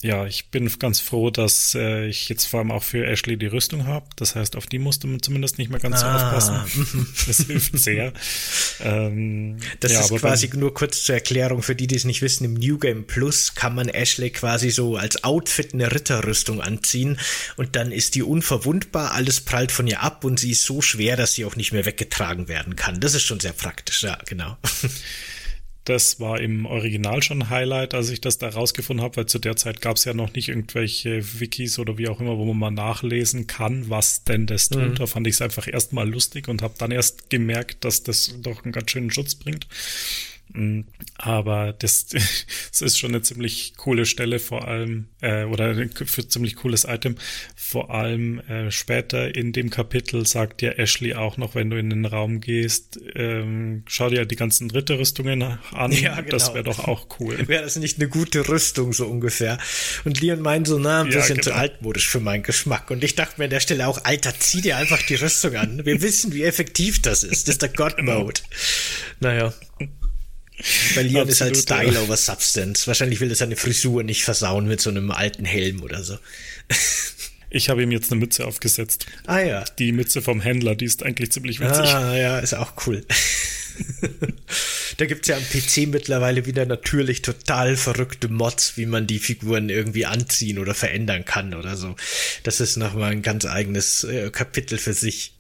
Ja, ich bin ganz froh, dass äh, ich jetzt vor allem auch für Ashley die Rüstung habe. Das heißt, auf die musste man zumindest nicht mehr ganz so Ah. aufpassen. Das hilft sehr. Ähm, Das ja, ist aber quasi dann, nur kurz zur Erklärung für die, die es nicht wissen. Im New Game Plus kann man Ashley quasi so als Outfit eine Ritterrüstung anziehen und dann ist die unverwundbar, alles prallt von ihr ab und sie ist so schwer, dass sie auch nicht mehr weggetragen werden kann. Das ist schon sehr praktisch, ja, genau. das war im Original schon ein Highlight, als ich das da rausgefunden habe, weil zu der Zeit gab es ja noch nicht irgendwelche Wikis oder wie auch immer, wo man mal nachlesen kann, was denn das tut. Mhm. Da fand ich es einfach erstmal lustig und habe dann erst gemerkt, dass das doch einen ganz schönen Schutz bringt. Aber das, das ist schon eine ziemlich coole Stelle, vor allem, äh, oder ein für ziemlich cooles Item. Vor allem äh, später in dem Kapitel sagt dir Ashley auch noch, wenn du in den Raum gehst, ähm, schau dir die ganzen Ritterrüstungen an. Ja, genau. Das wäre doch auch cool. Wäre das nicht eine gute Rüstung, so ungefähr? Und Leon meint so, na, ein bisschen ja, genau. zu altmodisch für meinen Geschmack. Und ich dachte mir an der Stelle auch, Alter, zieh dir einfach die Rüstung an. Wir wissen, wie effektiv das ist. Das ist der God-Mode. Genau. Naja. Bei Leon ist halt Style ja. over Substance. Wahrscheinlich will er seine Frisur nicht versauen mit so einem alten Helm oder so. Ich habe ihm jetzt eine Mütze aufgesetzt. Ah ja. Die Mütze vom Händler, die ist eigentlich ziemlich witzig. Ah ja, ist auch cool. Da gibt's ja am P C mittlerweile wieder natürlich total verrückte Mods, wie man die Figuren irgendwie anziehen oder verändern kann oder so. Das ist nochmal ein ganz eigenes äh, Kapitel für sich.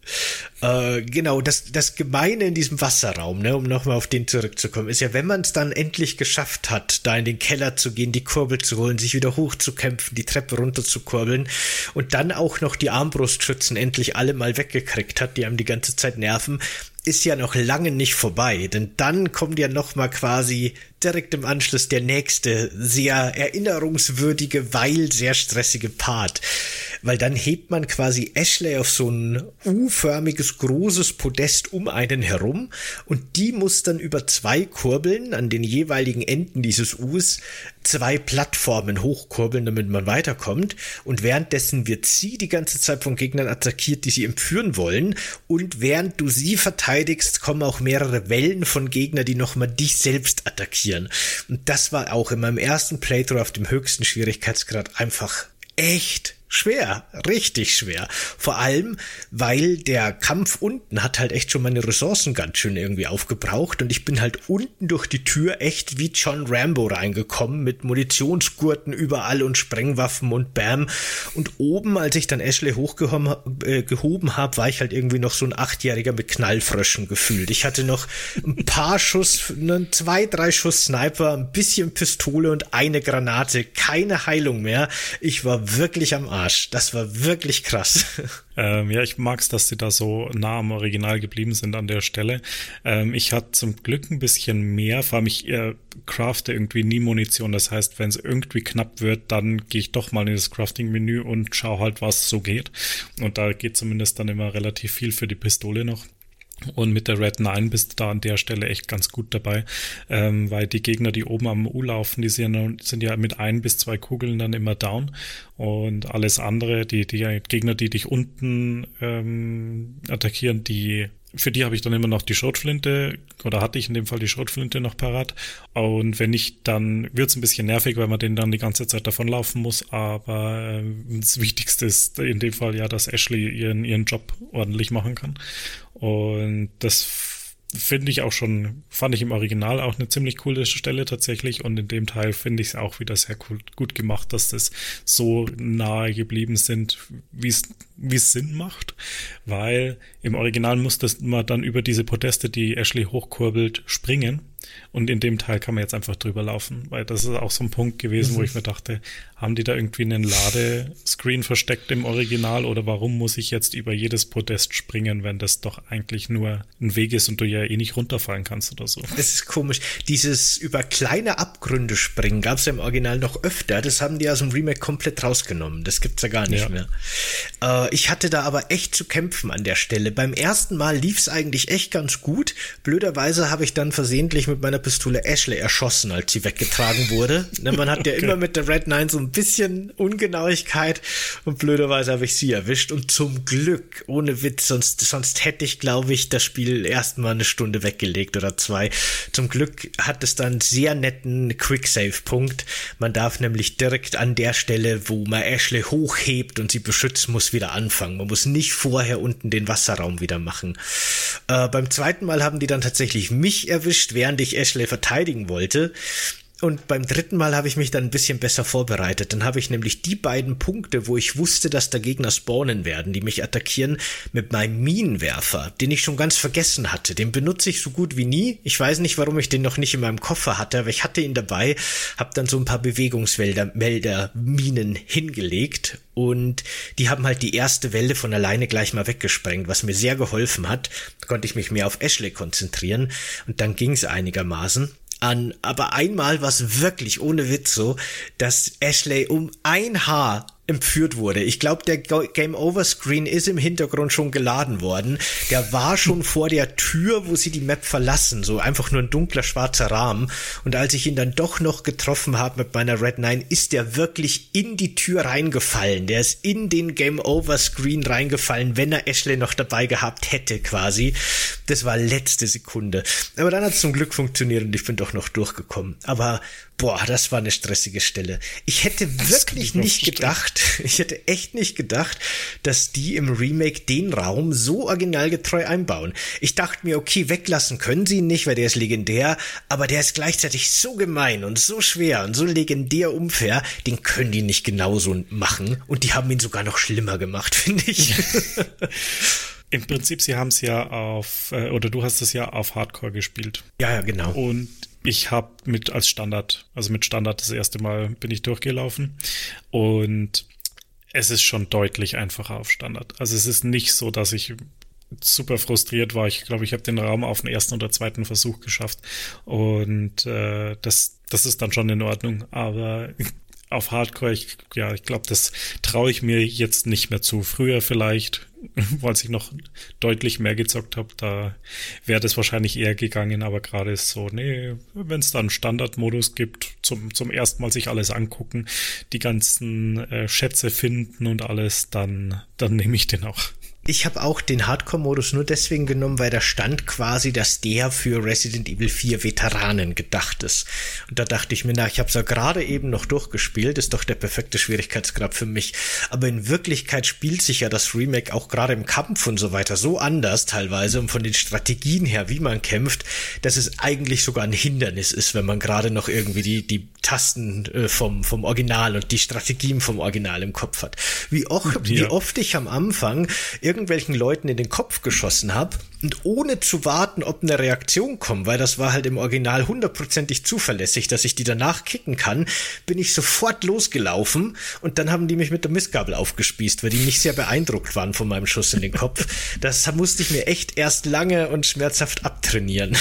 Äh, genau, das, das Gemeine in diesem Wasserraum, ne, um nochmal auf den zurückzukommen, ist ja, wenn man es dann endlich geschafft hat, da in den Keller zu gehen, die Kurbel zu holen, sich wieder hochzukämpfen, die Treppe runter zu kurbeln und dann auch noch die Armbrustschützen endlich alle mal weggekriegt hat, die einem die ganze Zeit nerven, ist ja noch lange nicht vorbei, denn dann kommt ja noch mal quasi direkt im Anschluss der nächste sehr erinnerungswürdige, weil sehr stressige Part. Weil dann hebt man quasi Ashley auf so ein U-förmiges, großes Podest um einen herum und die muss dann über zwei Kurbeln an den jeweiligen Enden dieses U's zwei Plattformen hochkurbeln, damit man weiterkommt. Und währenddessen wird sie die ganze Zeit von Gegnern attackiert, die sie entführen wollen. Und während du sie verteidigst, kommen auch mehrere Wellen von Gegnern, die nochmal dich selbst attackieren. Und das war auch in meinem ersten Playthrough auf dem höchsten Schwierigkeitsgrad einfach echt schwer, richtig schwer. Vor allem, weil der Kampf unten hat halt echt schon meine Ressourcen ganz schön irgendwie aufgebraucht und ich bin halt unten durch die Tür echt wie John Rambo reingekommen mit Munitionsgurten überall und Sprengwaffen und Bam. Und oben, als ich dann Ashley hochgehoben äh, gehoben habe, war ich halt irgendwie noch so ein Achtjähriger mit Knallfröschen gefühlt. Ich hatte noch ein paar Schuss, ne, zwei, drei Schuss Sniper, ein bisschen Pistole und eine Granate, keine Heilung mehr. Ich war wirklich am Arsch. Das war wirklich krass. Ähm, ja, ich mag's, dass sie da so nah am Original geblieben sind an der Stelle. Ähm, ich hatte zum Glück ein bisschen mehr, vor allem ich äh, crafte irgendwie nie Munition. Das heißt, wenn es irgendwie knapp wird, dann gehe ich doch mal in das Crafting-Menü und schaue halt, was so geht. Und da geht zumindest dann immer relativ viel für die Pistole noch. Und mit der Red neun bist du da an der Stelle echt ganz gut dabei, ähm, weil die Gegner, die oben am U laufen, die sind ja, sind ja mit ein bis zwei Kugeln dann immer down und alles andere, die, die Gegner, die dich unten ähm, attackieren, die für die habe ich dann immer noch die Schrotflinte oder hatte ich in dem Fall die Schrotflinte noch parat und wenn nicht, dann wird's ein bisschen nervig, weil man den dann die ganze Zeit davonlaufen muss, aber äh, das Wichtigste ist in dem Fall ja, dass Ashley ihren, ihren Job ordentlich machen kann und das finde ich auch schon, fand ich im Original auch eine ziemlich coole Stelle tatsächlich und in dem Teil finde ich es auch wieder sehr cool, gut gemacht, dass das so nahe geblieben sind, wie es wie es Sinn macht, weil im Original musste man dann über diese Podeste, die Ashley hochkurbelt, springen und in dem Teil kann man jetzt einfach drüber laufen, weil das ist auch so ein Punkt gewesen, mhm. wo ich mir dachte, haben die da irgendwie einen Ladescreen versteckt im Original oder warum muss ich jetzt über jedes Podest springen, wenn das doch eigentlich nur ein Weg ist und du ja eh nicht runterfallen kannst oder so. Das ist komisch. Dieses über kleine Abgründe springen gab es ja im Original noch öfter. Das haben die aus dem Remake komplett rausgenommen. Das gibt's ja gar nicht ja. mehr. Äh, ich hatte da aber echt zu kämpfen an der Stelle. Beim ersten Mal lief's eigentlich echt ganz gut. Blöderweise habe ich dann versehentlich mit mit meiner Pistole Ashley erschossen, als sie weggetragen wurde. Man hat ja okay. immer mit der Red Nine so ein bisschen Ungenauigkeit und blöderweise habe ich sie erwischt und zum Glück, ohne Witz, sonst, sonst hätte ich, glaube ich, das Spiel erstmal eine Stunde weggelegt oder zwei. Zum Glück hat es dann einen sehr netten Quick-Save-Punkt. Man darf nämlich direkt an der Stelle, wo man Ashley hochhebt und sie beschützen muss, wieder anfangen. Man muss nicht vorher unten den Wasserraum wieder machen. Äh, beim zweiten Mal haben die dann tatsächlich mich erwischt, während ich Ashley verteidigen wollte. Und beim dritten Mal habe ich mich dann ein bisschen besser vorbereitet. Dann habe ich nämlich die beiden Punkte, wo ich wusste, dass da Gegner spawnen werden, die mich attackieren, mit meinem Minenwerfer, den ich schon ganz vergessen hatte. Den benutze ich so gut wie nie. Ich weiß nicht, warum ich den noch nicht in meinem Koffer hatte, aber ich hatte ihn dabei, habe dann so ein paar Bewegungsmelder, Melder, Minen hingelegt und die haben halt die erste Welle von alleine gleich mal weggesprengt, was mir sehr geholfen hat. Da konnte ich mich mehr auf Ashley konzentrieren und dann ging es einigermaßen. An, aber einmal war es wirklich ohne Witz so, dass Ashley um ein Haar entführt wurde. Ich glaube, der Game-Over-Screen ist im Hintergrund schon geladen worden. Der war schon vor der Tür, wo sie die Map verlassen. So einfach nur ein dunkler, schwarzer Rahmen. Und als ich ihn dann doch noch getroffen habe mit meiner Red Nine, ist der wirklich in die Tür reingefallen. Der ist in den Game-Over-Screen reingefallen, wenn er Ashley noch dabei gehabt hätte quasi. Das war letzte Sekunde. Aber dann hat es zum Glück funktioniert und ich bin doch noch durchgekommen. Aber boah, das war eine stressige Stelle. Ich hätte das wirklich nicht gedacht, ich hätte echt nicht gedacht, dass die im Remake den Raum so originalgetreu einbauen. Ich dachte mir, okay, weglassen können sie ihn nicht, weil der ist legendär, aber der ist gleichzeitig so gemein und so schwer und so legendär unfair, den können die nicht genauso machen und die haben ihn sogar noch schlimmer gemacht, finde ich. Im Prinzip, sie haben es ja auf, oder du hast es ja auf Hardcore gespielt. Ja, ja, genau. Und ich habe mit als Standard, also mit Standard das erste Mal bin ich durchgelaufen und es ist schon deutlich einfacher auf Standard. Also es ist nicht so, dass ich super frustriert war. Ich glaube, ich habe den Raum auf den ersten oder zweiten Versuch geschafft und äh, das, das ist dann schon in Ordnung, aber auf Hardcore, ich, ja, ich glaube, das traue ich mir jetzt nicht mehr zu. Früher vielleicht, weil ich noch deutlich mehr gezockt habe, da wäre das wahrscheinlich eher gegangen, aber gerade ist so, nee, wenn es da einen Standardmodus gibt, zum zum ersten Mal sich alles angucken, die ganzen äh, Schätze finden und alles, dann dann nehme ich den auch. Ich habe auch den Hardcore-Modus nur deswegen genommen, weil da stand quasi, dass der für Resident Evil vier Veteranen gedacht ist. Und da dachte ich mir, na, ich habe es ja gerade eben noch durchgespielt, ist doch der perfekte Schwierigkeitsgrad für mich. Aber in Wirklichkeit spielt sich ja das Remake auch gerade im Kampf und so weiter so anders teilweise und von den Strategien her, wie man kämpft, dass es eigentlich sogar ein Hindernis ist, wenn man gerade noch irgendwie die die Tasten äh, vom vom Original und die Strategien vom Original im Kopf hat. Wie oft, ja. wie oft ich am Anfang irgendwelchen Leuten in den Kopf geschossen habe und ohne zu warten, ob eine Reaktion kommt, weil das war halt im Original hundertprozentig zuverlässig, dass ich die danach kicken kann, bin ich sofort losgelaufen und dann haben die mich mit der Mistgabel aufgespießt, weil die nicht sehr beeindruckt waren von meinem Schuss in den Kopf. Das musste ich mir echt erst lange und schmerzhaft abtrainieren.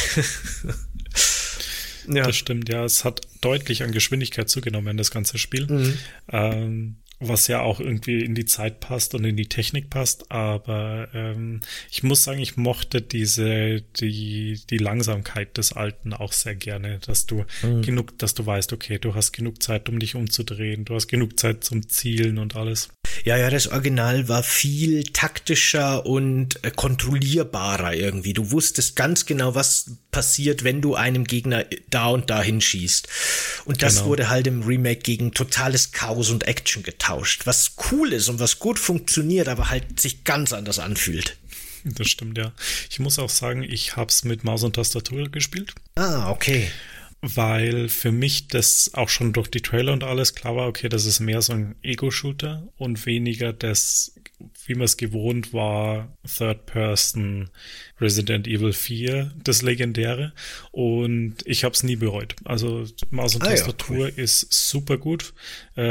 Ja. Das stimmt, ja. Es hat deutlich an Geschwindigkeit zugenommen, das ganze Spiel. Mhm. Ähm, was ja auch irgendwie in die Zeit passt und in die Technik passt, aber ähm, ich muss sagen, ich mochte diese die die Langsamkeit des Alten auch sehr gerne, dass du mhm. genug, dass du weißt, okay, du hast genug Zeit, um dich umzudrehen, du hast genug Zeit zum Zielen und alles. Ja, ja, das Original war viel taktischer und äh, kontrollierbarer irgendwie. Du wusstest ganz genau, was passiert, wenn du einem Gegner da und da hinschießt. Und das genau. wurde halt im Remake gegen totales Chaos und Action getauscht, was cool ist und was gut funktioniert, aber halt sich ganz anders anfühlt. Das stimmt, ja. Ich muss auch sagen, ich hab's mit Maus und Tastatur gespielt. Ah, okay. Weil für mich das auch schon durch die Trailer und alles klar war, okay, das ist mehr so ein Ego-Shooter und weniger das, wie man es gewohnt war, Third-Person Resident Evil vier, das Legendäre. Und ich habe es nie bereut. Also Maus und ah, Tastatur ja, cool. ist super gut. Äh, hast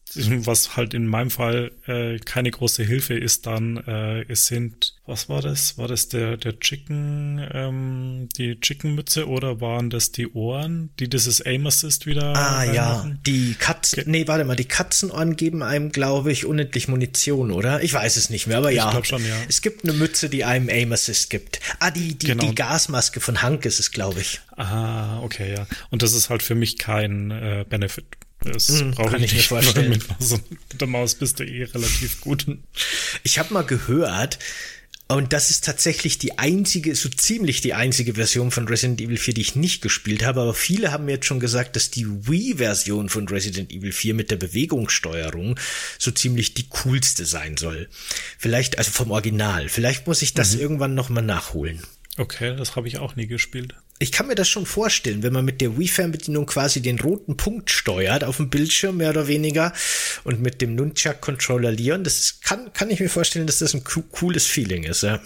was halt in meinem Fall äh, keine große Hilfe ist, dann äh, es sind, was war das? War das der der Chicken, ähm, die Chicken-Mütze oder waren das die Ohren, die dieses Aim Assist wieder Ah ja, reinmachen? die Katzen, nee, warte mal, die Katzenohren geben einem, glaube ich, unendlich Munition, oder? Ich weiß es nicht mehr, aber ja. Ich glaube schon, ja. Es gibt eine Mütze, die einem Aim Assist gibt. Ah, die, die, Genau. die Gasmaske von Hank ist es, glaube ich. Ah, okay, ja. Und das ist halt für mich kein äh, Benefit. Das Mm, brauche kann ich ich mir nicht. vorstellen. Mit, Maus, mit der Maus bist du eh relativ gut. Ich habe mal gehört, und das ist tatsächlich die einzige, so ziemlich die einzige Version von Resident Evil vier, die ich nicht gespielt habe, aber viele haben mir jetzt schon gesagt, dass die Wii-Version von Resident Evil vier mit der Bewegungssteuerung so ziemlich die coolste sein soll. Vielleicht, also vom Original. Vielleicht muss ich das mhm. irgendwann nochmal nachholen. Okay, das habe ich auch nie gespielt. Ich kann mir das schon vorstellen, wenn man mit der Wii-Fernbedienung quasi den roten Punkt steuert auf dem Bildschirm, mehr oder weniger, und mit dem Nunchuck-Controller Leon, das ist, kann, kann ich mir vorstellen, dass das ein co- cooles Feeling ist, ja.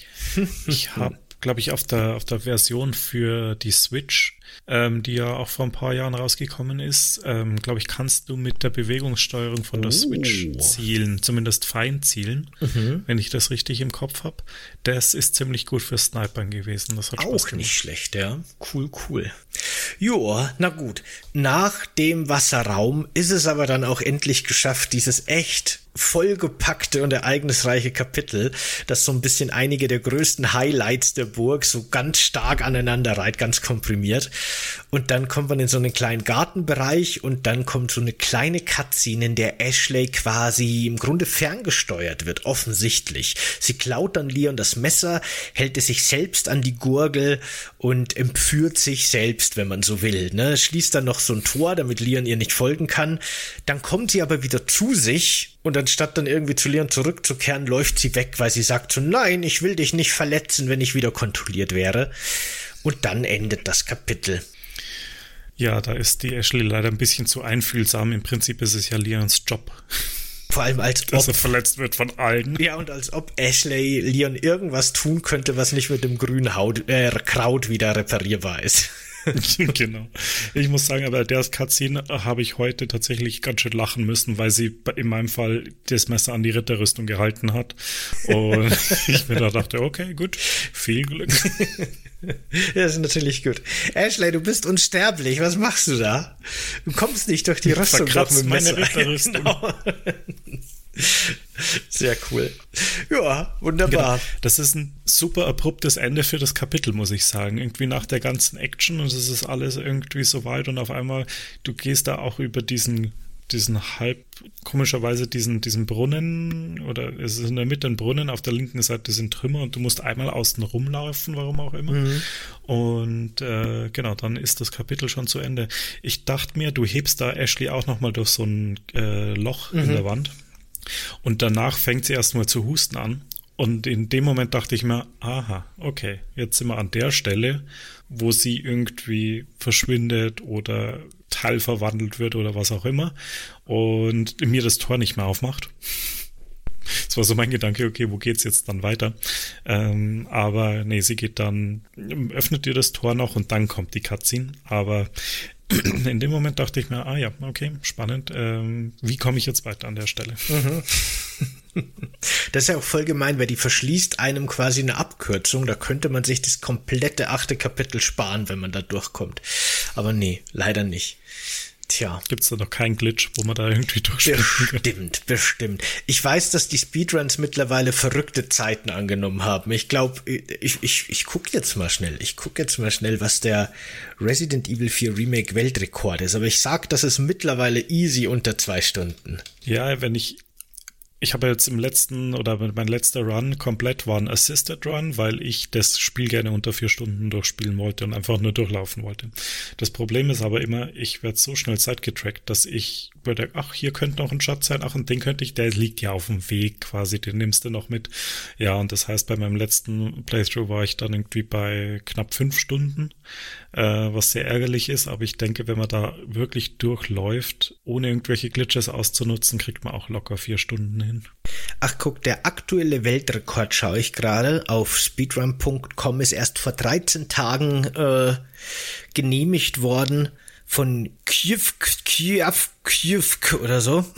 Ich habe, glaube ich, auf der, auf der Version für die Switch, ähm, die ja auch vor ein paar Jahren rausgekommen ist, ähm, glaube ich, kannst du mit der Bewegungssteuerung von der oh. Switch zielen, zumindest fein zielen, mhm. wenn ich das richtig im Kopf habe. Das ist ziemlich gut für Snipern gewesen. Das hat Spaß auch gemacht. Nicht schlecht, ja. Cool, cool. Joa, na gut. Nach dem Wasserraum ist es aber dann auch endlich geschafft, dieses echt vollgepackte und ereignisreiche Kapitel, das so ein bisschen einige der größten Highlights der Burg so ganz stark aneinander reiht, ganz komprimiert. Und dann kommt man in so einen kleinen Gartenbereich und dann kommt so eine kleine Cutscene, in der Ashley quasi im Grunde ferngesteuert wird, offensichtlich. Sie klaut dann Leon das Messer, hält es sich selbst an die Gurgel und empführt sich selbst, wenn man so will, ne? Schließt dann noch so ein Tor, damit Leon ihr nicht folgen kann. Dann kommt sie aber wieder zu sich und anstatt dann irgendwie zu Leon zurückzukehren, läuft sie weg, weil sie sagt so, nein, ich will dich nicht verletzen, wenn ich wieder kontrolliert wäre. Und dann endet das Kapitel. Ja, da ist die Ashley leider ein bisschen zu einfühlsam. Im Prinzip ist es ja Leons Job. Vor allem als ob, dass er verletzt wird von allen. Ja, und als ob Ashley Leon irgendwas tun könnte, was nicht mit dem grünen Haut, äh, Kraut wieder reparierbar ist. Genau. Ich muss sagen, aber der Cutscene habe ich heute tatsächlich ganz schön lachen müssen, weil sie in meinem Fall das Messer an die Ritterrüstung gehalten hat. Und ich mir da dachte, okay, gut, viel Glück. Das ist natürlich gut. Ashley, du bist unsterblich. Was machst du da? Du kommst nicht durch die Rüstung durch mit dem Messer. Ritterrüstung. Genau. Sehr cool. Ja, wunderbar. Genau. Das ist ein super abruptes Ende für das Kapitel, muss ich sagen. Irgendwie nach der ganzen Action und es ist alles irgendwie so weit und auf einmal, du gehst da auch über diesen diesen halb, komischerweise diesen, diesen Brunnen, oder es ist in der Mitte ein Brunnen, auf der linken Seite sind Trümmer und du musst einmal außen rumlaufen, warum auch immer. Mhm. Und äh, genau, dann ist das Kapitel schon zu Ende. Ich dachte mir, du hebst da Ashley auch nochmal durch so ein äh, Loch mhm. in der Wand und danach fängt sie erstmal zu husten an. Und in dem Moment dachte ich mir, aha, okay, jetzt sind wir an der Stelle, wo sie irgendwie verschwindet oder teilverwandelt wird oder was auch immer und mir das Tor nicht mehr aufmacht. Das war so mein Gedanke, okay, wo geht's jetzt dann weiter? Ähm, aber nee, sie geht dann, öffnet ihr das Tor noch und dann kommt die Cutscene. Aber in dem Moment dachte ich mir, ah ja, okay, spannend. Ähm, wie komme ich jetzt weiter an der Stelle? Mhm. Das ist ja auch voll gemein, weil die verschließt einem quasi eine Abkürzung. Da könnte man sich das komplette achte Kapitel sparen, wenn man da durchkommt. Aber nee, leider nicht. Tja. Gibt's da noch keinen Glitch, wo man da irgendwie durchspielen kann? Bestimmt, bestimmt. Ich weiß, dass die Speedruns mittlerweile verrückte Zeiten angenommen haben. Ich glaube, ich, ich, ich gucke jetzt mal schnell. Ich gucke jetzt mal schnell, was der Resident Evil vier Remake Weltrekord ist. Aber ich sag, das ist mittlerweile easy unter zwei Stunden. Ja, wenn ich Ich habe jetzt im letzten, oder mein letzter Run komplett war ein Assisted Run, weil ich das Spiel gerne unter vier Stunden durchspielen wollte und einfach nur durchlaufen wollte. Das Problem ist aber immer, ich werde so schnell zeitgetrackt, dass ich würde, ach, hier könnte noch ein Schatz sein, ach, und den könnte ich, der liegt ja auf dem Weg quasi, den nimmst du noch mit. Ja, und das heißt, bei meinem letzten Playthrough war ich dann irgendwie bei knapp fünf Stunden, äh, was sehr ärgerlich ist, aber ich denke, wenn man da wirklich durchläuft, ohne irgendwelche Glitches auszunutzen, kriegt man auch locker vier Stunden hin. Ach, guck, der aktuelle Weltrekord, schaue ich gerade, auf speedrun punkt com ist erst vor dreizehn Tagen äh, genehmigt worden von Kiew, Kiew, Kiew oder so.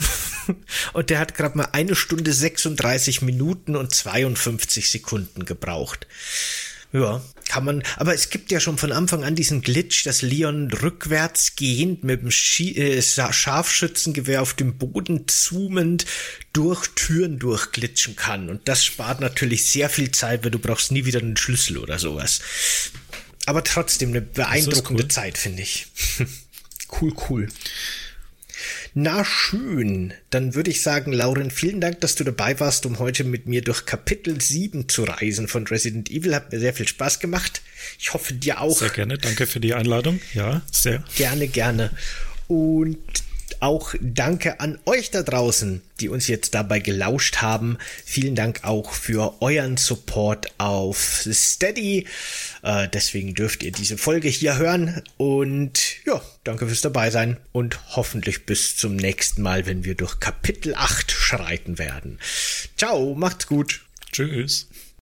Und der hat gerade mal eine Stunde sechsunddreißig Minuten und zweiundfünfzig Sekunden gebraucht. Ja, kann man, aber es gibt ja schon von Anfang an diesen Glitch, dass Leon rückwärts gehend mit dem Schie- äh, Scharfschützengewehr auf dem Boden zoomend durch Türen durchglitschen kann. Und das spart natürlich sehr viel Zeit, weil du brauchst nie wieder einen Schlüssel oder sowas. Aber trotzdem eine beeindruckende cool. Zeit, finde ich. Cool, cool. Na schön, dann würde ich sagen, Lauren, vielen Dank, dass du dabei warst, um heute mit mir durch Kapitel sieben zu reisen von Resident Evil. Hat mir sehr viel Spaß gemacht. Ich hoffe, dir auch. Sehr gerne, danke für die Einladung. Ja, sehr. Gerne, gerne. Und auch danke an euch da draußen, die uns jetzt dabei gelauscht haben. Vielen Dank auch für euren Support auf Steady. Äh, deswegen dürft ihr diese Folge hier hören. Und ja, danke fürs dabei sein. Und hoffentlich bis zum nächsten Mal, wenn wir durch Kapitel acht schreiten werden. Ciao, macht's gut. Tschüss.